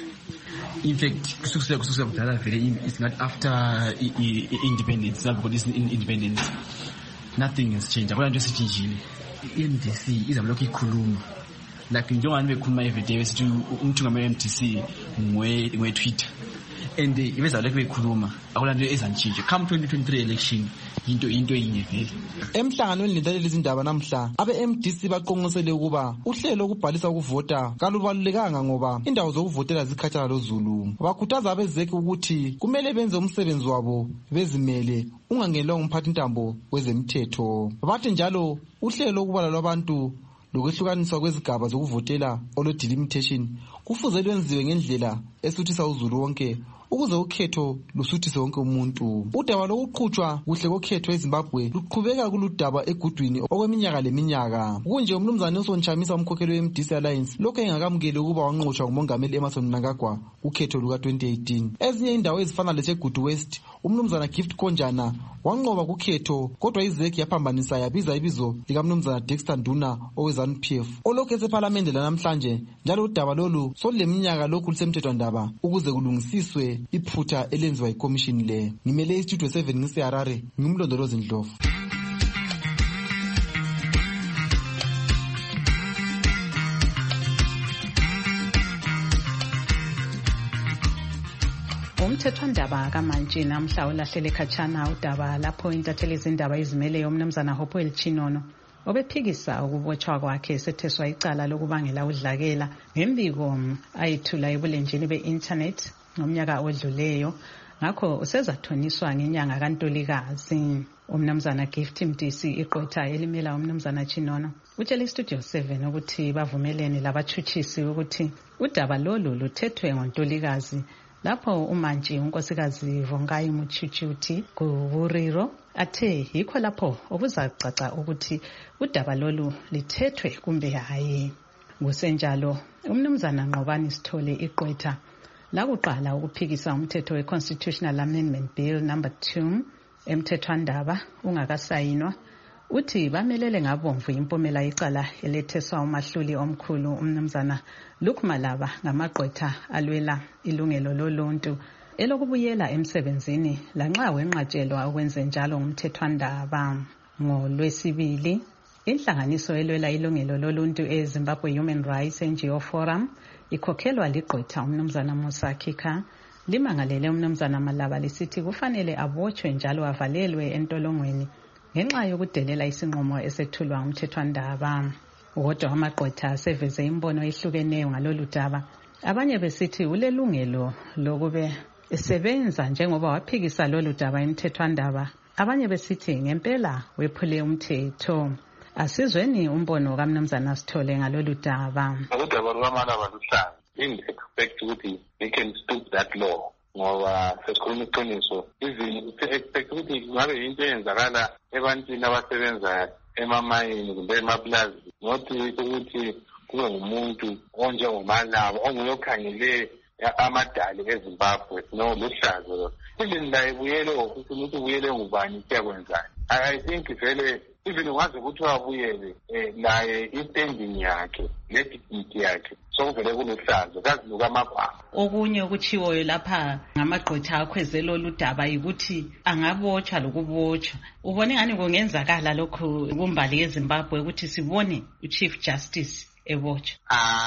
In fact kusukela kudala vele singathi after independence Zimbabwe independence nothing has changed. Akula nto esitshintshile. I-MDC izabulokhu ikhuluma like njengani bekhuluma everyday besithi umthungameli we-MDC ngwe-Twitter and ibezalokhu bekhuluma akula nto ezantshintshe. Come 2023 election into yinye vele. Emhlanganweni lentaleli izindaba namhla abe-MDC baqonqosele ukuba uhlelo lokubhalisa ukuvota kalubalulekanga ngoba indawo zokuvotela zikhatshana loZulu. Bakhuthaza abezeki ukuthi kumele benze umsebenzi wabo bezimele ungangenelwa ngumphathintambo wezemthetho. Bathi njalo uhlelo lokubala lwabantu lokwehlukaniswa kwezigaba zokuvotela olo-delimitation kufuze lwenziwe ngendlela esuthisa uZulu wonke ukuze ukhetho lusuthise wonke umuntu. Udaba lokuqhutshwa kuhle kokhetho eZimbabwe luqhubeka kuludaba egudwini okweminyaka leminyaka. Kunje umnumzana Nelson Chamisa umkhokheli we-MDC Alliance lokho engakamukeli ukuba wanqotshwa ngumongameli Emmerson Mnangagwa ukhetho luka-2018. Ezinye indawo ezifana leSegudu West umnumzana Gift Konjana wanqoba kukhetho kodwa izeki yaphambanisa yabiza ibizo likamnumzana Dexter Nduna owe-ZANU-PF olokhu esephalamende lanamhlanje. Njalo udaba lolu soluleminyaka lokhu lusemthethwandaba ukuze kulungisiswe iphutha elenziwa ikomishini le. Ngimele iStudio 7 ngiseHarare, ngimlondolozi Ndlovu. Umthethwandaba kamanje namhla ulahlele khatshana udaba lapho intatheli izindaba izimeleyo umnumzana Hopewell Chinono obephikisa ukubotshwa kwakhe setheswa icala lokubangela udlakela ngembiko ayithula ebulenjini be-internet ngomnyaka odluleyo. Ngakho usezathoniswa ngenyanga kaNtulikazi. Umnumzana Gift MDC iqotha elimela umnumzana Chinono utshela iStudio 7 ukuthi bavumelene labatshutshisi ukuthi udaba lolu luthethwe ngoNtulikazi lapho umantshi unkosikazi Vongai Muchuchi uthi kuburiro athe yikho lapho okuzacaca ukuthi udaba lolu lithethwe kumbe hayi. Kusenjalo umnumzana Nqobani Sithole iqotha lakuqala ukuphikisa umthetho we-Constitutional Amendment Bill number 2 emthethwandaba ungakasayinwa uthi bamelele ngabomvu impumela icala eletheswa umahluli omkhulu umnumzana Luke Malaba ngamagqwetha alwela ilungelo loluntu elokubuyela emsebenzini lanxa wenqatshelwa ukwenze njalo ngumthethwandaba. NgoLwesibili inhlanganiso elwela ilungelo loluntu eZimbabwe Human Rights NGO Forum ikhokhelwa ligqwetha umnumzana Musa Kika limangalele umnumzana Malaba lisithi kufanele abotshwe njalo avalelwe entolongweni ngenxa yokudelela isinqumo esethulwa umthethwandaba. Kodwa amagqwetha seveze imbono ehlukeneyo ngalolu daba. Abanye besithi ulelungelo lokube esebenza njengoba waphikisa lolu daba emthethwandaba. Abanye besithi ngempela wephule umthetho. Asizweni umbono kamnumzana Sithole ngalolu daba. Udaba lukaMalaba luhlaza. Expect ukuthi they can stop that law. Ngoba sesikhuluma iqiniso expect ukuthi ngabe into eyenzakala ebantwini abasebenza emamayini kumbe emaplazi not ukuthi kube ngumuntu onjengoMalaba onguyokhangele amadali eZimbabwe no luhlazo even la ibuyele ukuthi ubuyele ngubani siyakwenzani. I think vele even ungaze ukuthi wabuyele naye istanding yakhe ledigiti yakhe sokuvele kuluhlazo kazi lukaMagwama. Okunye okuchiwoyo lapha ngamagqwetha akhwezela oludaba ukuthi angabotshwa lokubotshwa. Ubone ngani kungenzakala lokho kumbali yeZimbabwe ukuthi sibone uChief Justice ebotshwa?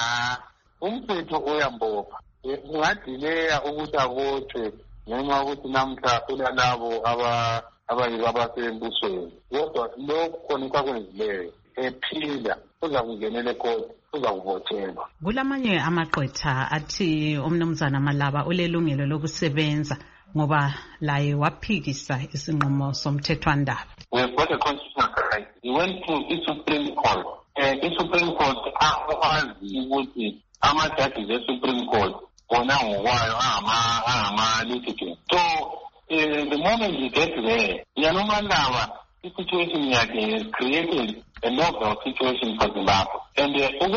Umthetho uyambopha. Ungadileya ukuthi abotshwe noma ukuthi namhla kulalabo abayibo abasembusweni. Kodwa lokho khona kwakwenzileyo ephila uza kungenela ekhosi uza kuvotshelwa. Kulamanye amagqwetha athi umnumzana Malaba ulelungelo lokusebenza ngoba laye waphikisa isinqumo somthethwandaba. We have got a constitutional right. He went to the Supreme Court. The Supreme Court akwazi ukuthi ama-judges e-Supreme Court bona ngokwayo ama-litigants. So the moment you get there, Malaba, the situation has created a novel situation for Zimbabwe. And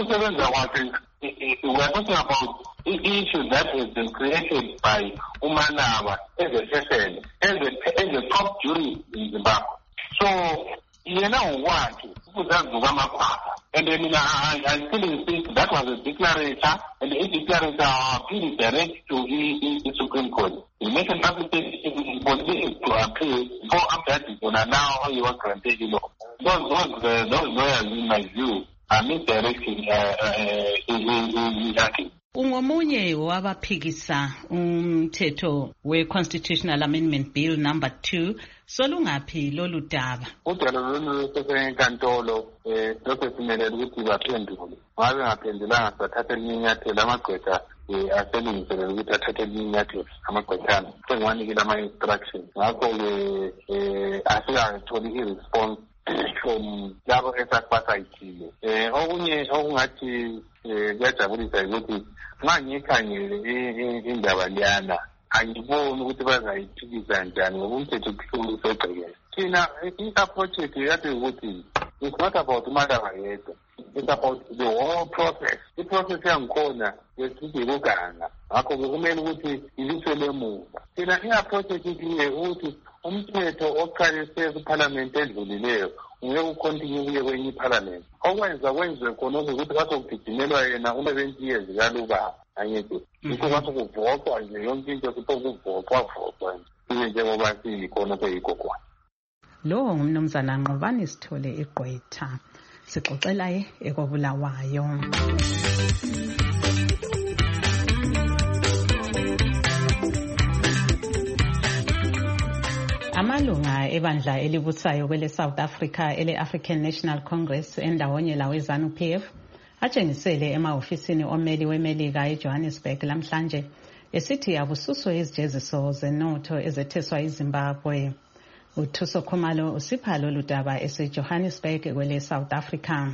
we are talking about the issue that has been created by Malaba as a top jury in Zimbabwe. So, what? And then I still insist that was a declaration, and the declaration appeal direct to the Supreme Court. The make an application to appeal for after that is going to now you want to take it off. Those lawyers, in my view, are misdirecting the Ungomunye wabaphikisa umthetho we-Constitutional Amendment Bill number 2 solungaphi lolu daba. Udaba lolu sesenkantolo lokho simelele ukuthi baphendule. Ngabe ngaphendulanga sathatha iminyathelo amagqwetha aselungiselele ukuthi athathe iminyathelo amagqwethana. Sengiwanikile ama-instructions. Ngakho-ke asikatholi i-response from labo esakubasayithile. Okunye okungathi kuyajabulisa ukuthi nxa ngikhangele indaba leyana angiboni ukuthi bazayiphikisa njani ngoba umthetho usegcekela. Thina i-approach yethu yathi ukuthi it's not about uMalanga yedwa, it's about the whole process. I-process yangikhona yesithi yokuganga, ngakho-ke kumele ukuthi iliswe lemuva. Thina i-approach yethu ukuthi umthetho oqalise kuParliament edlulileyo ngeke ukontinue kuye kwenye iParliament. Kwenziwe khona ukuthi kwasokugijimelwa yena 11 years kalubaba angeke. Yikho kwasokuvotwa nje yonke into kupokuvotwa nje njengoba siyikhona kweyikho khona. Lo ngumnumzana Nqobani Sithole eGqwetha. Sixoxelaye ekobulawayo. Amalunga ebandla elibusayo kwele South Africa ele-African National Congress endawonye lawe ZANU-PF atshengisele emahofisini omeli weMelika eJohannesburg lamhlanje esithi abususwe izijeziso zenotho ezetheswa iZimbabwe. uThuso Khumalo usipha lolu daba eseJohannesburg kwele South Africa.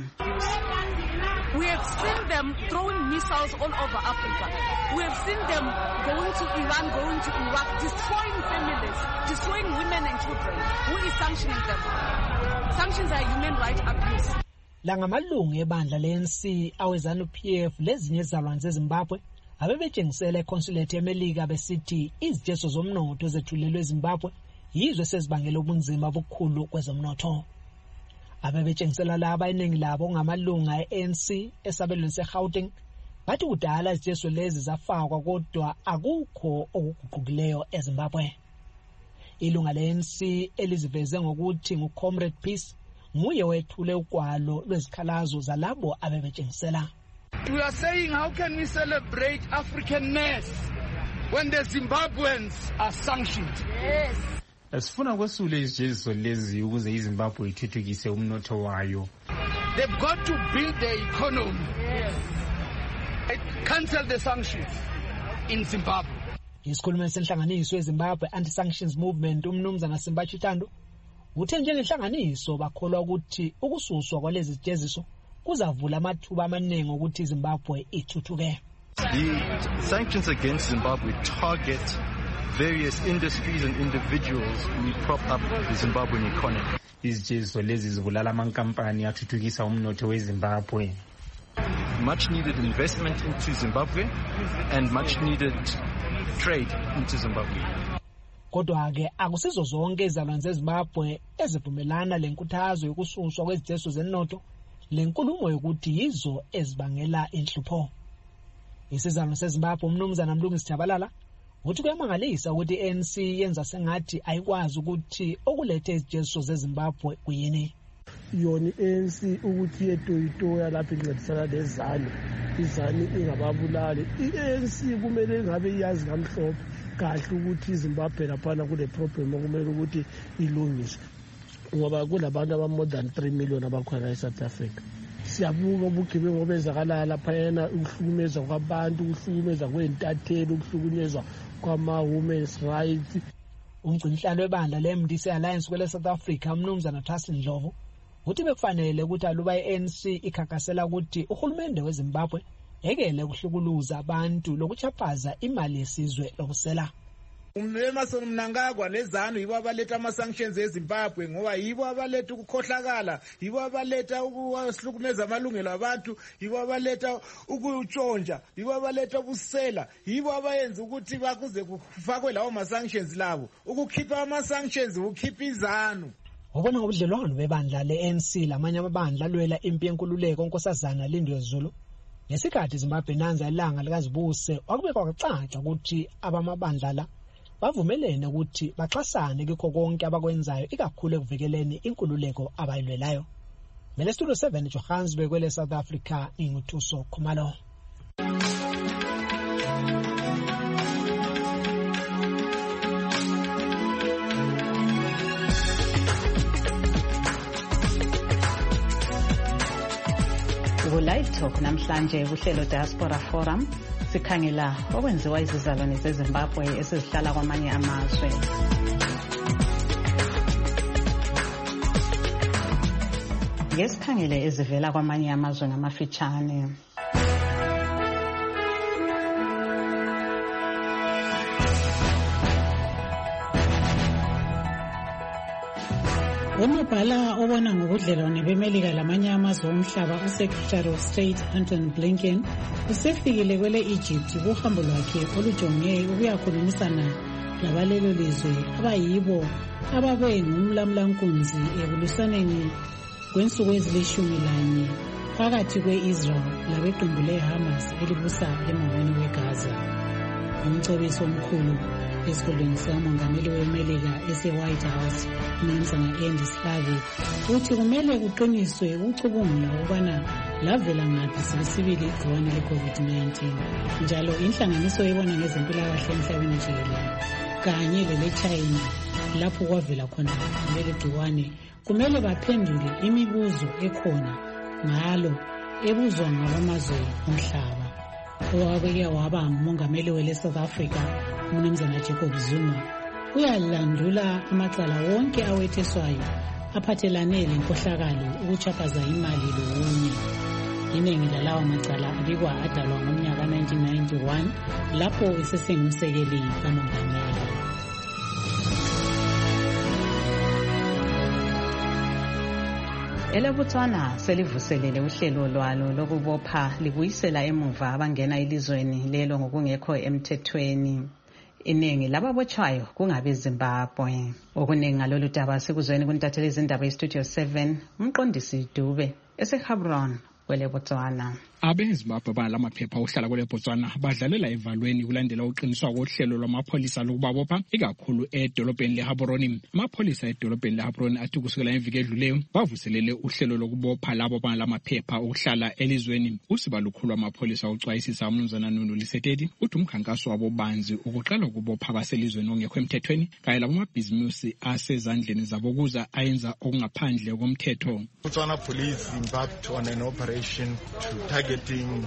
We have seen them throwing missiles all over Africa. We have seen them going to Iran, going to Iraq, destroying families, destroying women and children. Who is sanctioning them? Sanctions are human rights abuse. La ngamalungu ebandla le-ANC awe-ZANU-PF lezinye izizalwane zeZimbabwe abebetshengisela econsulate yeMelika besithi izijezo zomnotho ezethulelwe eZimbabwe yizo esezibangela ubunzima obukhulu kwezomnotho. Abebetshengisela laba iningi labo ngamalunga e-ANC esabelweni seGauteng bathi kudala izijezo lezi zafakwa kodwa akukho okuguqukileyo eZimbabwe. Ilunga le-ANC eliziveze ngokuthi nguComrade Peace nguye wethule ugwalo lwezikhalazo zalabo abebetshengisela. We are saying, how can we celebrate Africanness when the Zimbabweans are sanctioned? Yes. Asifuna kwesule izijeziso lezi ukuze iZimbabwe ithuthukise umnotho wayo. They've got to build their economy. Yes. Cancel the sanctions in Zimbabwe. Isikhulumeli senhlanganiso yeZimbabwe Anti-Sanctions Movement umnumzana Simba Chitando uthe njengenhlanganiso bakholwa ukuthi ukususwa kwalezi zijeziso kuzavula amathuba amaningi ukuthi iZimbabwe ithuthuke. The sanctions against Zimbabwe target various industries and individuals who prop up the Zimbabwean economy. Izijeziso lezi zibulala amankampani athuthukisa umnotho weZimbabwe. Much needed investment into Zimbabwe and much needed trade into Zimbabwe. Kodwa-ke akusizo zonke izizalwane zeZimbabwe ezivumelana lenkuthazo yokususwa kwezijeziso zenotho lenkulumo yokuthi yizo ezibangela inhlupho. Isizalwane seZimbabwe umnumzana Mlungisi Jabalala uthi kuyamangalisa ukuthi i-ANC yenza sengathi ayikwazi ukuthi okulethe izijeziso zeZimbabwe kuyini. Yona i-ANC ukuthi yetoyitoya lapho incedisana lezanu izanu ingababulali. I-ANC kumele ngabe iyazi ngamhlophe kahle ukuthi iZimbabwe laphana kule problem okumele ukuthi ilungiswe ngoba kulabantu aba more than 3 million abakhona eSouth Africa. Siyabuka ubugebengu obenzakala lapha yena ukuhlukumeza kwabantu, ukuhlukumeza kwentatheli, ukuhlukunyezwa kwama-women's rights. Umgcinhlalo webandla le-MDC Alliance kwele South Africa umnumzana Thasin Ndlovu uthi bekufanele ukuthi aluba i-ANC ikhakhasela ukuthi uhulumende weZimbabwe ekele ukuhlukuluza abantu lokuchaphaza imali yesizwe lokusela. Emerson Mnangagwa lezanu yibo abaletha ama-sanctions eZimbabwe ngoba yibo abaletha ukukhohlakala, yibo abaletha ukuhlukumeza amalungelo abantu, yibo abaletha ukutshontsha, yibo abaletha ubusela, yibo abayenza ukuthi bakuze kufakwe lawo ma-sanctions labo. Ukukhipha ama-sanctions ukhipha izanu. Ubona ngobudlelwano bebandla le-ANC lamanye amabandla alwela impi yenkululeko uNkosazana Lindiwe Zulu ngesikhathi Zimbabwe nanza ilanga likazibuse wakubekwa kwacaca ukuthi abamabandla la bavumelene ukuthi baxasane kikho konke abakwenzayo ikakhulu ekuvikeleni inkululeko abayilwelayo. Mele Studio 7 Johannesburg kwele South Africa inguthuso Khumalo. Ku-Live Talk namhlanje uhlelo Diaspora Forum sikhangela okwenziwa izizalwane zeZimbabwe esizihlala kwamanye amazwe. Ngesikhangele ezivela kwamanye amazwe ngamafitshane. Umabhala obona ngobudlelwane beMelika lamanye amazwe omhlaba uSecretary of State Anthony Blinken usefikile kwele Egypt kuhambo lwakhe olujonge ukuyakhulumisana labalelo lizwe abayibo ababe ngumlamulankunzi ekulisaneni kwensuku ezilishumi phakathi kwe-Israel labeqembu leHamas elibusa emangweni weGaza. Umcebisi omkhulu esikhundleni sikamongameli weMelika ese-White House uMnumzana Andy Slavitt uthi kumele kuqiniswe ukucubungula ukubana lavela ngaphi sibisibili igciwane le-COVID-19 njalo inhlanganiso ebona ngezempilakahle emhlabeni jikelele kanye lele-China lapho kwavela khona leli gciwane kumele baphendule imibuzo ekhona ngalo ebuzwa ngabamazwe omhlaba. Owabeke waba ngumongameli wele-South Africa uMnumzana Jacob Zuma uyalandula amacala wonke awetheswayo aphathelane lenkohlakalo ukuchaphaza imali lowunye. Iningi lalawa macala abikwa adalwa ngomnyaka 1991 lapho esesengumsekeli kamongameli. EleBotswana selivuselele uhlelo lwalo lokubopha libuyisela emuva abangena elizweni lelo ngokungekho emthethweni. Iningi lababotshwayo kungabe Zimbabwe. Okuningi ngalolu daba sikuzweni kuntatheli izindaba eStudio 7 umqondisi Dube eseHabron kweleBotswana. AbeZimbabwe balamaphepha ohlala kweleBotswana badlalela evalweni kulandela uqiniswa kohlelo lwamapholisa lokubabopha ikakhulu edolobheni leHaboroni. Amapholisa edolobheni leHaboroni athi kusukela eviki edluleyo bavuselele uhlelo lokubopha labo balamaphepha okuhlala elizweni. Usiba lukhulu amapholisa ucwayisisa uMnumzana Nunu Lisetedi uthi umkhankaso wabo banzi ukuqala ukubopha abaselizweni ongekho emthethweni kanye labamabhizimusi asezandleni zabo kuza ayenza okungaphandle komthetho. Botswana police embarked on an operation to targeting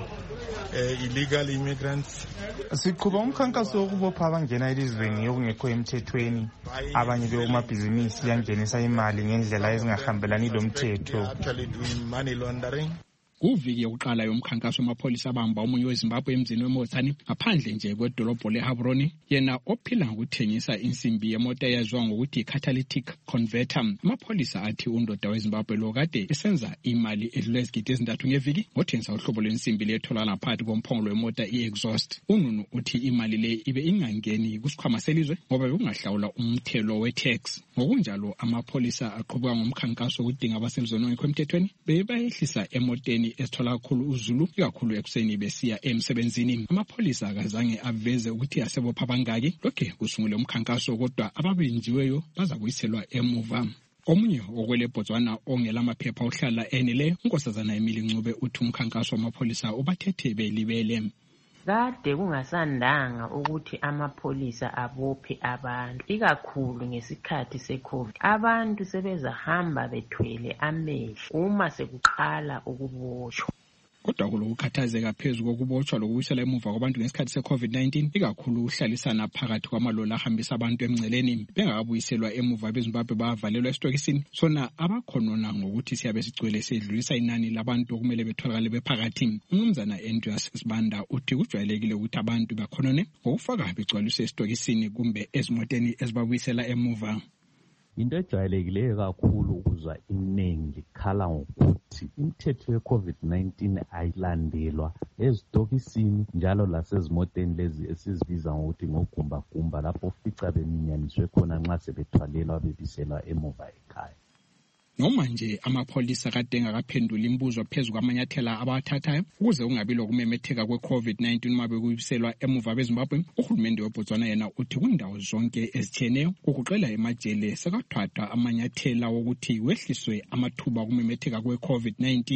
illegal immigrants. Siqhuba umkhankaso wokubopha abangena elizweni okungekho emthethweni. Abanye bekumabhizimusi yangenisa imali ngendlela ezingahambelani lomthetho. Actually doing money laundering. Kuviki yokuqala yomkhankaso amapholisa abamba omunye weZimbabwe emzini weMotsani ngaphandle nje kwedolobho leHaboroni yena ophila ngokuthengisa insimbi yemota eyaziwa ngokuthi catalytic converter. Amapholisa athi undoda weZimbabwe lo kade esenza imali edlule izigidi ezintathu ngeviki ngothengisa uhlobo lwensimbi letholakala phakathi komphongolo wemota i-exhaust. UNunu uthi imali le ibe ingangeni kusikhwama selizwe ngoba bekungahlawula umthelo we-tax. Ngokunjalo amapholisa aqhubeka ngomkhankaso ukudinga abasemzini ongekho emthethweni bebayehlisa emoteni esithola kakhulu uZulu ikakhulu ekuseni besiya emsebenzini. Amapholisa akazange aveze ukuthi asebopha abangaki lokhe kusungule umkhankaso kodwa ababenjiweyo bazabuyiselwa emuva. Omunye okweleBotswana ongela amaphepha ohlala enele unkosazana Emily Ncube uthi umkhankaso wamapholisa ubathethe belibele. Kade kungasandanga ukuthi amapholisa abophe abantu ikakhulu ngesikhathi seCovid. Abantu sebezahamba bethwele amehlo uma sekuqala ukubotshwa. Kodwa kulokukhathazeka phezu kokubotshwa lokubuyisela emuva kwabantu ngesikhathi seCovid-19 ikakhulu uhlalisana phakathi kwamaloli ahambisa abantu emngceleni bengakabuyiselwa emuva beZimbabwe bavalelwa esitokisini sona abakhonona ngokuthi siyabe sigcwele sedlulisa inani labantu okumele betholakale bephakathi. Umnumzana Andreas Sibanda uthi kujwayelekile ukuthi abantu bakhonone ngokufaka begcwalise esitokisini kumbe ezimoteni ezibabuyisela emuva. Into ejwayelekileyo kakhulu ukuzwa iningi likhala ngokuthi imithetho ye-COVID-19 ayilandelwa ezitokisini njalo lasezimoteni lezi esizibiza ngokuthi ngogumbagumba lapho ufica beminyaniswe khona nxa sebethwalelwa bebiselwa emuva ekhaya. Noma nje amapholisa kade engakaphendula imibuzo phezu kwamanyathela abathathayo ukuze kungabi lokumemetheka kwe-COVID-19 uma bekubiselwa emuva beZimbabwe, uhulumende weBotswana yena uthi kundawo zonke ezitshiyeneyo kuguqela emajele sekathathwa amanyathela wokuthi wehliswe amathuba okumemetheka kwe-COVID-19.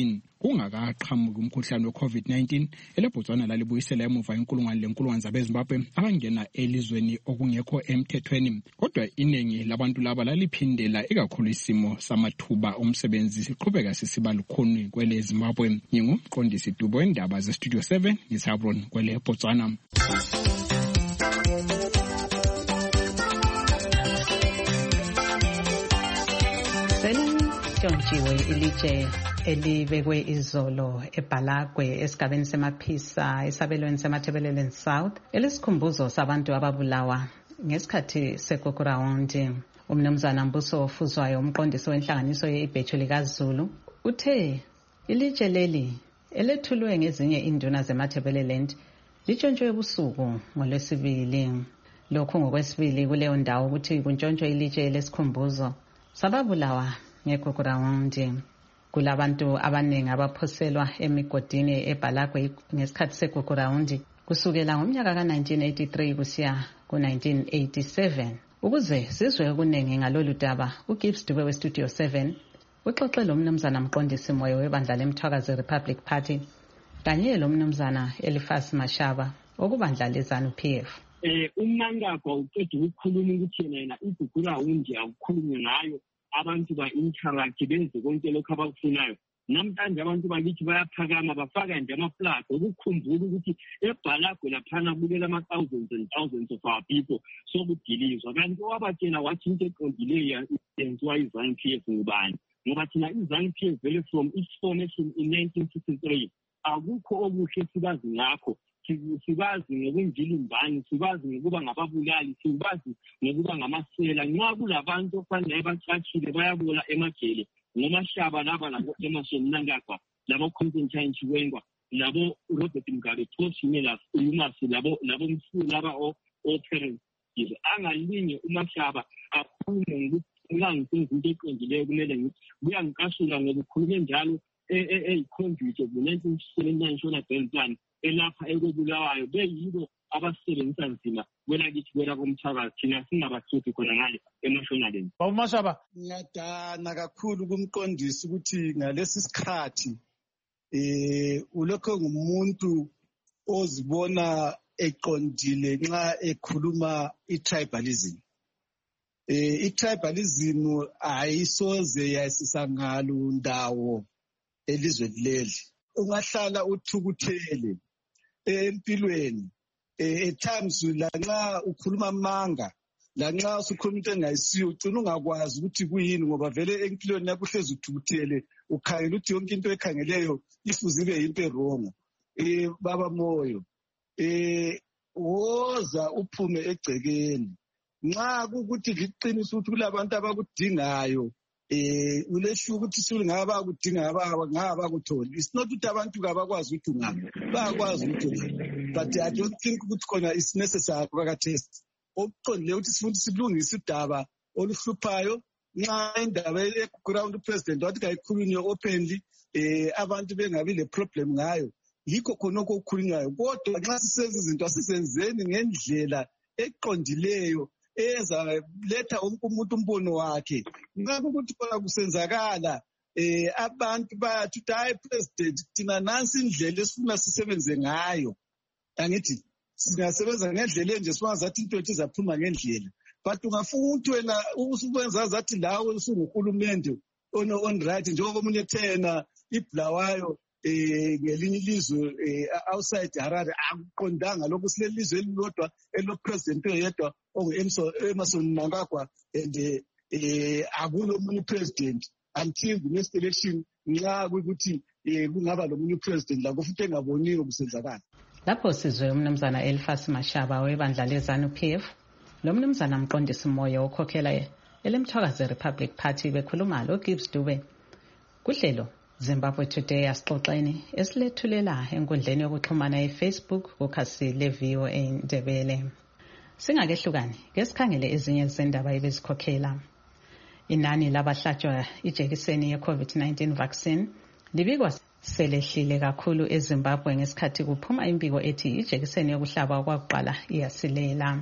kungakaqhamuki umkhuhlane we-COVID-19 eleBotswana lalibuyisela emuva inkulungwane zabeZimbabwe abangena elizweni okungekho emthethweni. Kodwa iningi labantu laba laliphindela ikakhulu isimo samathuba omsebenzi siqhubeka sisiba lukhuni kwele Zimbabwe. Ngingumqondisi Dubo wendaba zeStudio 7 ngisaBron kwele Botswana. Selitshontshiwe ilitshe elibekwe izolo eBhalagwe esigabeni semaphisa esabelweni semathebeleleni South elesikhumbuzo sabantu ababulawa ngesikhathi seGugurawundi. Umnumzana Mbuso Ofuzwayo umqondisi wenhlanganiso yeIbhecho likaZulu uthe ilitshe leli elethulwe ngezinye induna zemathebeleland litshontshiwe ebusuku ngoLwesibili. Lokhu ngokwesibili kuleyo ndawo ukuthi kuntshontshiwe ilitshe lesikhumbuzo sababulawa ngeGugurawundi. Kulabantu abaningi abaphoselwa emigodini eBhalagwe ngesikhathi seGugurawundi kusukela ngomnyaka ka-1983 kusiya ku-1987. Ukuze sizwe okuningi ngalolu daba, uGibbs Dube weStudio 7 uxoxe lo mnumzana mqondisi moyo webandla leMthwakazi Republic Party kanye lo mnumzana Elifas Mashaba okubandla leZANU-PF. Umnangagwa uqeda ukukhuluma ukuthi yena iGugurawundi akukhulunywe ngayo, abantu ba-interact benze konke lokhu abakufunayo. Namhlanje abantu bakithi bayaphakama bafaka nje ama-flag ukukhumbula ukuthi eBhalagwe laphana kubukela ama-thousands and thousands of our people sokudilizwa. Kanti owabatshela wathi into eqondileyo yenziwa iZANU-PF ngubani? Ngoba thina iZANU-PF vele from its formation in 1963 akukho okuhle sibazi ngakho. Sibazi ngokunjilimbani, sibazi ngokuba ngababulali, sibazi ngokuba ngamasela. Nxa kulabantu ofanele bacatshile bayabola emajele ngoMashaba laba labo Emerson Mnangagwa labo Constantine Chiwengwa labo Robert Mugabe Toshimelas Umasi labo mfulu laba o-parents. Angalinye uMashaba akhulume ngokuthi into eqondileyo kumele kuyangikashula ngokukhulume njalo conduit of the 1979 National Bell Plan elapha ekubulawayo beyibo abasebenzisa nzima kwelakithi kwela komthakazi thina singabathuthi khona ngale emotionally. Mashaba, ngiyadana kakhulu kumqondisi ukuthi ngalesi sikhathi ulokho ngumuntu ozibona eqondile nxa ekhuluma itribalism. Itribalism ayisoze yasisa ngalo ndawo elizweni leli. Ungahlala uthukuthele empilweni at times lanxa ukhuluma amanga, lanxa usukhuluma into engayisiyo ugcina ungakwazi ukuthi kuyini, ngoba vele empilweni yakho uhlezi uthukuthele ukhangela ukuthi yonke into ekhangeleyo ifuze ibe yinto erongo. Baba Moyo, woza uphume egcekeni nxa kukuthi liqinisa ukuthi kulabantu abakudingayo ulesho ukuthi ngaba bakudinga ngaba kutholi. It's not ukuthi abantu kabakwazi ukuthi ngaba bayakwazi ukuthi, but I don't think ukuthi khona is necessary kwakathesi okuqondile ukuthi sifundise silungise idaba oluhluphayo. Nxa indaba eGugurawundi upresident wathi kayikhulunywe openly abantu bengabi le problem ngayo, yikho khona okukhulunywayo. Kodwa nxa sisenza izinto asizenzeni ngendlela eqondileyo eza letha umuntu umbono wakhe. Ngabe ukuthi khona kusenzakala abantu bathi hayi president thina nansi indlela esifuna sisebenze ngayo. Angithi singasebenza ngendlela enje siwazi athi into ethu izaphuma ngendlela, but ungafuna ukuthi wena usukwenza zathi lawe usunguhulumende on right njengoba omunye ethena iBulawayo ngelinye ilizwe outside Harare akuqondanga lokho. Silelizwe elilodwa elipresident oyedwa ongu-Emerson Mnangagwa and akulo omunye president until the next election. Nxa kuyikuthi kungaba lomunye president lakho futhi engaboniyo kusenzakala. Lapho sizwe umnumzana Elifas Mashaba webandla leZANU-PF lo mnumzana mqondisi moyo okhokhela eleMthwakazi Republic Party bekhuluma lo Gibbs Dube kuhlelo Zimbabwe Today asixoxeni esilethulela enkundleni yokuxhumana eFacebook kukhasi leVOA Ndebele. Singakehlukani ngesikhangele ezinye zendaba ebezikhokhela. Inani labahlatshwa ijekiseni ye-COVID-19 vaccine libikwa selehlile kakhulu eZimbabwe ngesikhathi kuphuma imbiko ethi ijekiseni yokuhlaba kwakuqala iyasilela.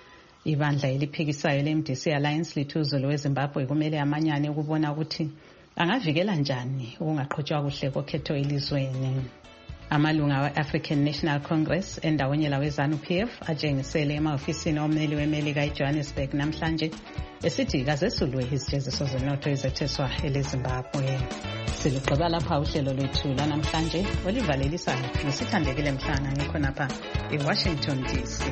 Ibandla eliphikisayo leMDC Alliance lithi uZulu weZimbabwe kumele amanyane ukubona ukuthi angavikela njani ukungaqhutshwa kuhle kokhetho elizweni. Amalunga we-African National Congress endaweni lawe-ZANU-PF atshengisele emahofisini ommeli weMelika eJohannesburg namhlanje esithi kazesulwe izijeziso zenotho ezetheswa eleZimbabwe. Silugqiba lapha uhlelo lwethu lanamhlanje olivalelisayo nesithandekile mhlanga ngikho napha eWashington DC.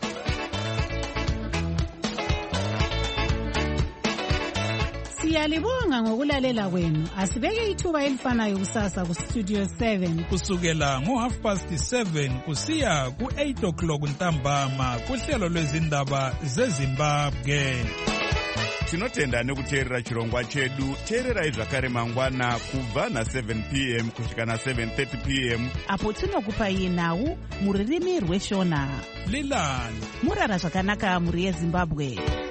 Siyalibonga ngokulalela kwenu. Asibeke ithuba elifanayo kusasa ku Studio 7 kusukela ngo7:30 kusiya ku8:00 ntambama kuhlelo lwezindaba zeZimbabwe. Tinotenda nekuteerera chirongwa chedu. Teererai zvakare mangwana kubva na7 p.m. kusvika na7:30 p.m. apo tinokupai nhau muririmi rweshona. Lilani murara zvakanaka muri yeZimbabwe.